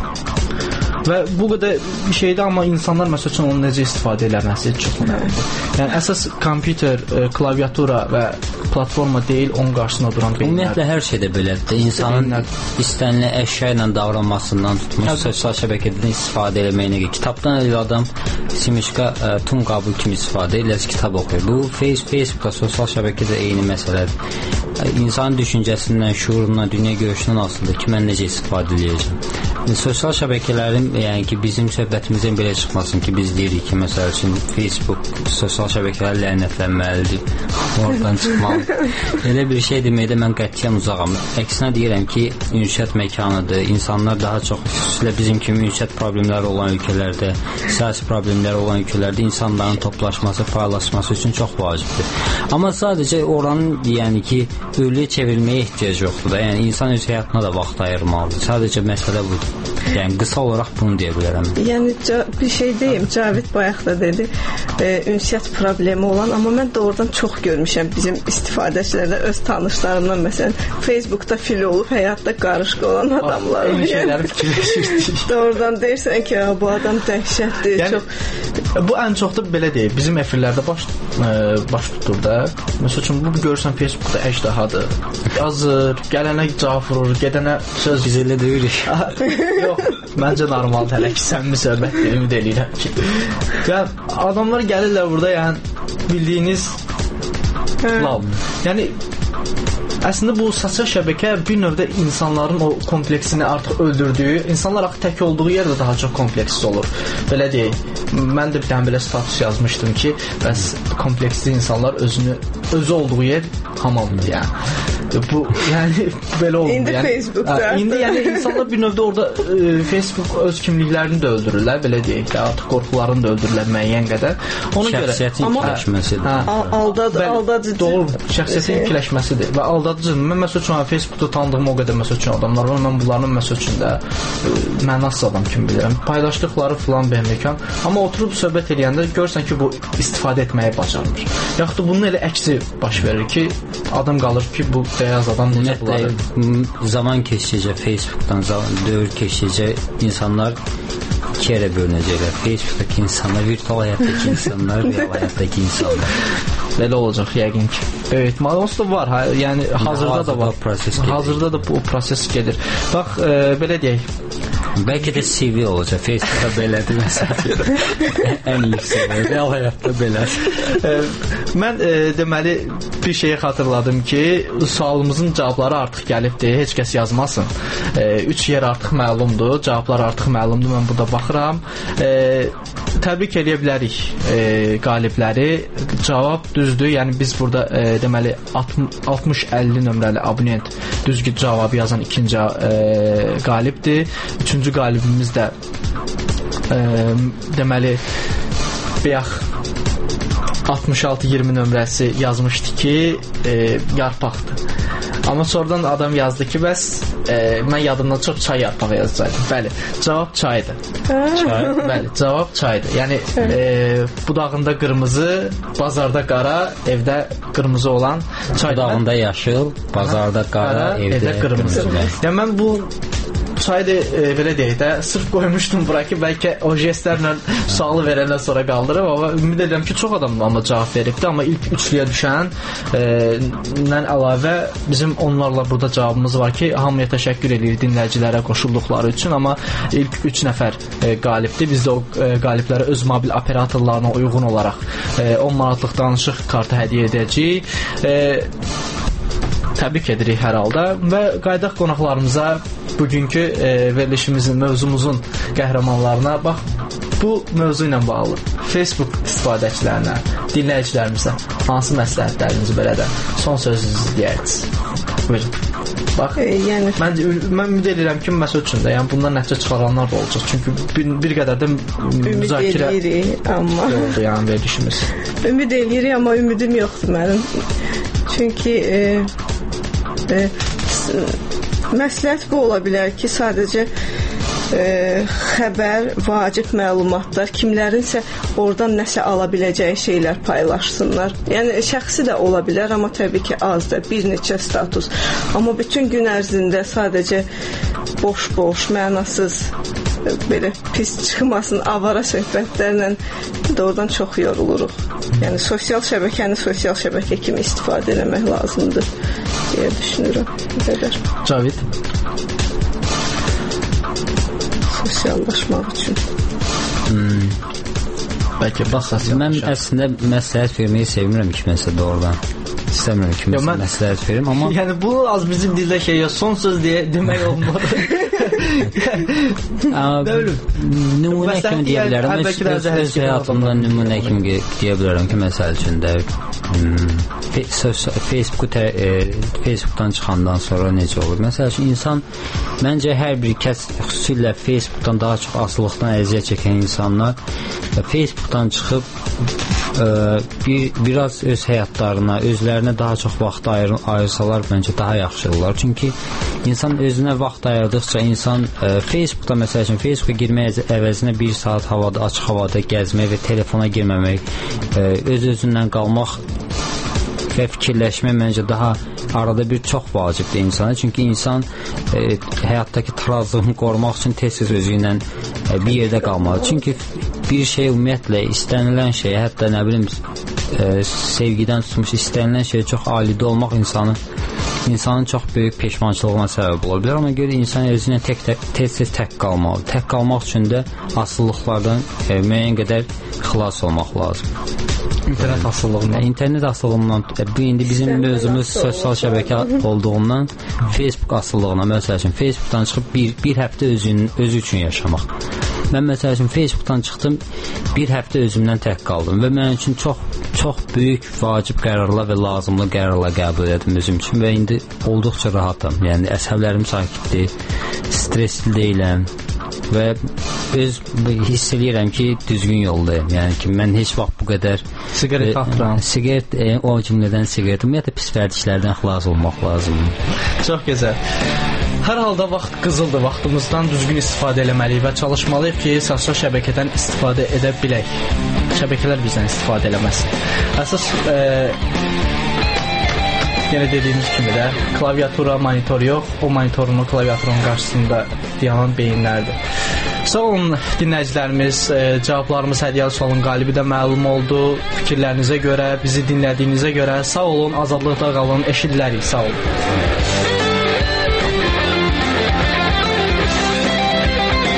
Və bu qədər bir şeydə, amma insanlar məsəl üçün onu necə istifadə eləməsi çox önəmlidir. Yəni əsas kompüter, klaviatura və platforma deyil, onun qarşısında duran beyinlər. Ümumiyyətlə hər şeydə belədir. İnsanın istənilən əşya ilə davranmasından tutmuş, sosial şəbəkədən istifadə eləməyinə, kitabdan elə adam simişka tüm qabul kimi istifadə eləsə kitab oxuyur. Bu Facebookda, sosial şəbəkədə eyni məsələdir. İnsanın düşüncəsindən, şuurundan, dünya görüşündən asılıdır ki, mən necə istifadə edəcəm. Sosial şəbəkələrin, yəni ki, bizim söhbətimizdən belə çıxmasın ki, biz deyirik ki, məsəl üçün Facebook, sosial şəbəkələr lənətlənməlidir, oradan çıxmalıdır. Elə bir şey deməkdə mən qətiyyən uzağam. Əksinə deyirəm ki, ünsiyyət məkanıdır. İnsanlar daha çox, xüsusilə bizim kimi ünsiyyət problemləri olan ölkələrdə, siyasi problemləri olan ölkələrdə insanların toplaşması, paylaşması üçün çox vacibdir. Amma sadəcə oranın, yəni ki, ölüyə çevrilməyə ehtiyac yoxdur da. Yəni insan öz həyatına da vaxt ayırmalıdır. Sadəcə məsələ budur. Yəni qısa olaraq bunu deyə bilərəm. Yəni bir şey deyim, Cavid bayaq da dedi, ünsiyyət problemi olan, amma mən də oradan çox görmüşəm bizim istifadəçilərdə, öz tanışlarımdan məsələn, Facebookda fil olub, həyatda qarışıq olan adamlar. Eyni şeyləri fikirləşirdik. Doğrudan deyirsən ki, bu adam dəhşətdir. Yəni, bu ən çox da belə deyil, bizim efirlərdə baş tutur da. Məsəl üçün, bu görürsən Facebookda əjdahadır. Yazır, gələnə cavab vurur, gedənə söz biz elə deyirik. Yox, məncə normaldır hələ ki, səmimi söhbətdir, ümid eləyirəm ki. Yəni, adamlar gəlirlər burada, yəni, bildiyiniz lav. Yəni, əslində bu sosial şəbəkə bir növdə insanların o kompleksini artıq öldürdüyü, insanlar artıq tək olduğu yerdə daha çox kompleksiz olur. Belə deyək, mən də bir dənə belə status yazmışdım ki, bəs kompleksli insanlar özü olduğu yer hamamdır, yəni. Bu, yəni, belə oldu. İndi yəni, Facebookda. İndi, yəni, insanlar bir növdə orada Facebook öz kimliklərini də öldürürlər, belə deyək də, artıq qorxularını da öldürürlər müəyyən qədər. Ona görə şəxsiyyətin ikiləşməsidir. Aldadıcı. Doğru, şəxsiyyətin ikiləşməsidir və aldadıcıdır. Mən məsəl üçün Facebookda tanıdığım o qədər məsəl üçün adamlar var, mən bunların məsəl üçün də mənasız adam kimi bilirəm. Paylaşdıqları filan beməkan, amma oturub söhbət edəndə görürsən ki, bu istifadə etməyi bacarmır. Yaxud da bunun elə əksi baş verir ki, adam qalır ki, bu bəyaz adam necə bunları. Zaman keçdikcə Facebookdan dövr keçdikcə insanlar iki yerə bölünəcəklər. Facebookdakı insanlar, virtual həyatdakı insanlar, real həyatdakı insanlar. Belə olacaq yəqin ki. Evet, onsuz da var. Yəni hazırda da var. Hazırda da bu proses gedir. Bax, belə deyək. Bəlkə də CV olacaq. Facebookda belədir məsələn. Ən yüksək. Real həyatda belədir. Mən deməli bir şeyi xatırladım ki, sualımızın cavabları artıq gəlibdir. Heç kəs yazmasın. 3 yer artıq məlumdur. Cavablar artıq məlumdur. Mən burada baxıram. Təbrik edə bilərik qalibləri. Cavab düzdür. Yəni biz burada deməli 60-50 nömrəli abonent düzgün cavabı yazan ikinci qalibdir. Üçüncü qalibimiz də deməli bayaq 66-20 nömrəsi yazmışdı ki, yarpaqdır. Amma sonradan adam yazdı ki, bəs mən yadımdan çox çay yarpağı yazacaqdım. Bəli, cavab çaydır. Çay, bəli, cavab çaydır. Yəni budağında qırmızı, bazarda qara, evdə qırmızı olan çay. Budağında yaşıl, bazarda qara, evdə qırmızı. Yəni mən bu çayı da belə deyək də, sırf qoymuşdum bura ki, bəlkə o jestlərlə sualı verəndən sonra qaldırıb, amma ümid edirəm ki, çox adam amma cavab veribdir, amma ilk üçlüyə düşən əlavə bizim onlarla burada cavabımız var ki, hamıya təşəkkür edirik dinləyicilərə qoşulduqları üçün, amma ilk 3 nəfər qalibdir. Biz də o qaliblərə öz mobil operatorlarına uyğun olaraq 10 manatlıq danışıq kartı hədiyyə edəcəyik. Təbrik edirik hər halda və qayıdaq qonaqlarımıza, bugünkü verilişimizin, mövzumuzun qəhrəmanlarına. Bax, bu mövzu ilə bağlı Facebook istifadəçilərinə, dinləyicilərimizə hansı məsləhətlərinizi belə də son sözünüzü deyərsiniz? Buyurun. Bax, yəni mən ümid edirəm ki, məsəl üçün də, yəni bundan nəticə çıxaranlar da olacaq. Çünki bir qədər də müzakirə oldu, yəni verilişimiz. Ümid edirik, amma ümidim yoxdur mənim. Çünki məsləhət bu ola bilər ki, sadəcə xəbər, vacib məlumatlar, kimlərinsə oradan nəsə ala biləcəyi şeylər paylaşsınlar. Yəni şəxsi də ola bilər, amma təbii ki, azdır, bir neçə status. Amma bütün gün ərzində sadəcə boş-boş, mənasız, belə pis çıxmasın, avara söhbətlərlə doğrudan çox yoruluruq. Yəni sosial şəbəkəni sosial şəbəkə kimi istifadə etmək lazımdır deyə düşünürəm. Bu qədər. Cavid? Sosiallaşmaq üçün. Bəlkə baxasın. Mən əslində məsləhət verməyi sevmirəm kiməsə doğrudan. İstəmirəm kiməsə məsləhət verim, amma... Yəni bu az bizim dildə şey ya, son söz demək olmadı. Nümunə kimi deyə bilərəm. Öz həyatımdan nümunə kimi deyə bilərəm ki, məsəl üçün də Facebookdan çıxandan sonra necə olur? Məsəl üçün, insan, məncə hər bir kəs, xüsusilə Facebookdan daha çox asılıqdan əziyyət çəkən insanlar Facebookdan çıxıb biraz öz həyatlarına, özlərinə daha çox vaxt ayırsalar məncə daha yaxşı olar. Çünki insan özünə vaxt ayırdıqca insan Facebookda, məsəl üçün, Facebooka girmək əvəzinə 1 saat havada, açıq havada gəzmək və telefona girməmək, öz-özündən qalmaq və fikirləşmək məncə daha arada bir çox vacibdir insana. Çünki insan həyatdakı tarazlığını qorumaq üçün tez-tez özü ilə bir yerdə qalmalı. Çünki bir şey ümumiyyətlə istənilən şey, hətta nə bilim sevgidən tutmuş istənilən şey çox alidə olmaq insanın çox böyük peşmançılığına səbəb ola bilər. Ona görə insan özü ilə tez-tez tək qalmalı. Tək qalmaq üçün də asılılıqlardan müəyyən qədər xilas olmaq lazım. İnternet asıllığından. İnternet asıllığından, bu indi bizim mövzumuz sosial şəbəkə olduğundan Facebook asıllığına, məsəl üçün Facebookdan çıxıb bir həftə özü üçün yaşamaq. Mən məsəl üçün Facebookdan çıxdım, bir həftə özümdən tək qaldım və mənim üçün çox böyük vacib qərarlar və lazımlı qərarlar qəbul edim özüm üçün və indi olduqca rahatam. Yəni əsəblərim sakitdir, stresli deyiləm və hiss edirəm ki, düzgün yoldayım. Yəni ki, mən heç vaxt bu qədər siqaret atıram. Siqaret, o cümlədən siqaret, ümumiyyətlə pis vərdişlərdən xilas olmaq lazımdır. Çox gözəl. Hər halda vaxt qızıldır, vaxtımızdan düzgün istifadə eləməliyik və çalışmalıyıq ki, sosial şəbəkədən istifadə edə bilək. Şəbəkələr bizdən istifadə eləməsin. Əsas yenə dediyimiz kimi də klaviatura, monitor yox, o monitorun, o klaviaturun qarşısında dayanan beyinlərdir. Sağ olun dinləyicilərimiz, cavablarımız hədiyyəli sualın qalibi də məlum oldu. Fikirlərinizə görə, bizi dinlədiyinizə görə sağ olun, azadlıqda qalın, eşidilərik, sağ olun.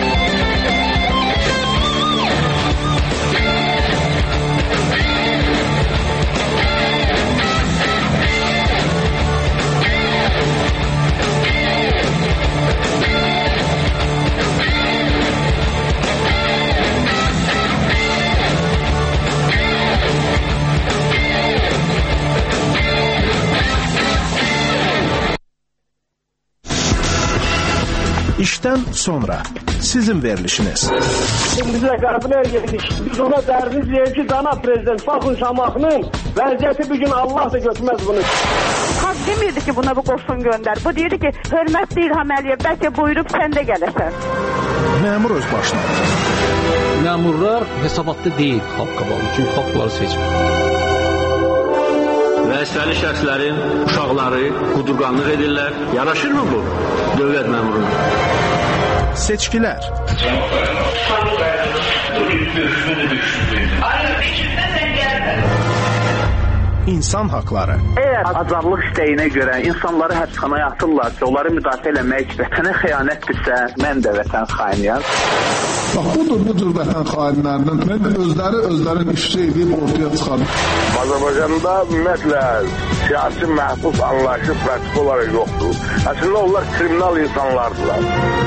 İşdən sonra sizin verilişiniz. Biz rəqəblər yedik. Biz ona dərdiz deyir ki, cənab prezident, baxın Şamaxının vəziyyəti bir gün Allah da götürməz bunu. Xalq demirdi ki, buna bu qoşun göndər. Bu deyirdi ki, hörmətli İlham Əliyev, bəlkə buyurub sən də gələsən. Məmur öz başına. Məmurlar hesabatda deyil xalq qabağında, çünki xalq bunları seçmir. Vəzifəli şəxslərin uşaqları qudurqanlıq edirlər. Yaraşırmı bu dövlət məmuruna? Seçkilər. İnsan haqları. Əgər azadlıq istəyinə görə insanları həbsxanaya atırlarsa, onları müdafiə eləmək vətənə xəyanətdirsə, mən də vətən xainiyəm. Bax, bu cür vətən xainlərinin özləri ifşa edib ortaya çıxarır. Azərbaycanda ümumiyyətlə siyasi məhbus anlayışı pratik olaraq yoxdur. Əslində onlar kriminal insanlardılar.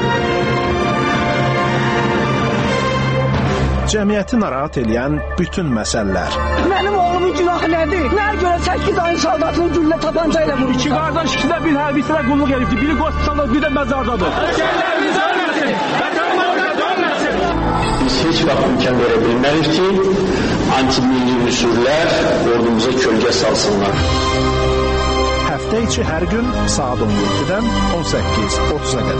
Cəmiyyəti narahat edən bütün məsələlər. Mənim oğlumun günahı nədir? Nəyə görə 8 ayın saldatını güllə tapanca ilə vurur? İki qardaş ikisində bir hərbisinə qulluq edibdir. Biri qoşsanlar, bir də məzardadır. Ölkələrimiz ölməsin! Vətənimizə dönməsin! Biz heç vaxt imkan verə bilmərik ki, anti-milli üsullar ordumuza kölgə salsınlar. Həftə içi hər gün saat 17-dən 18:30-a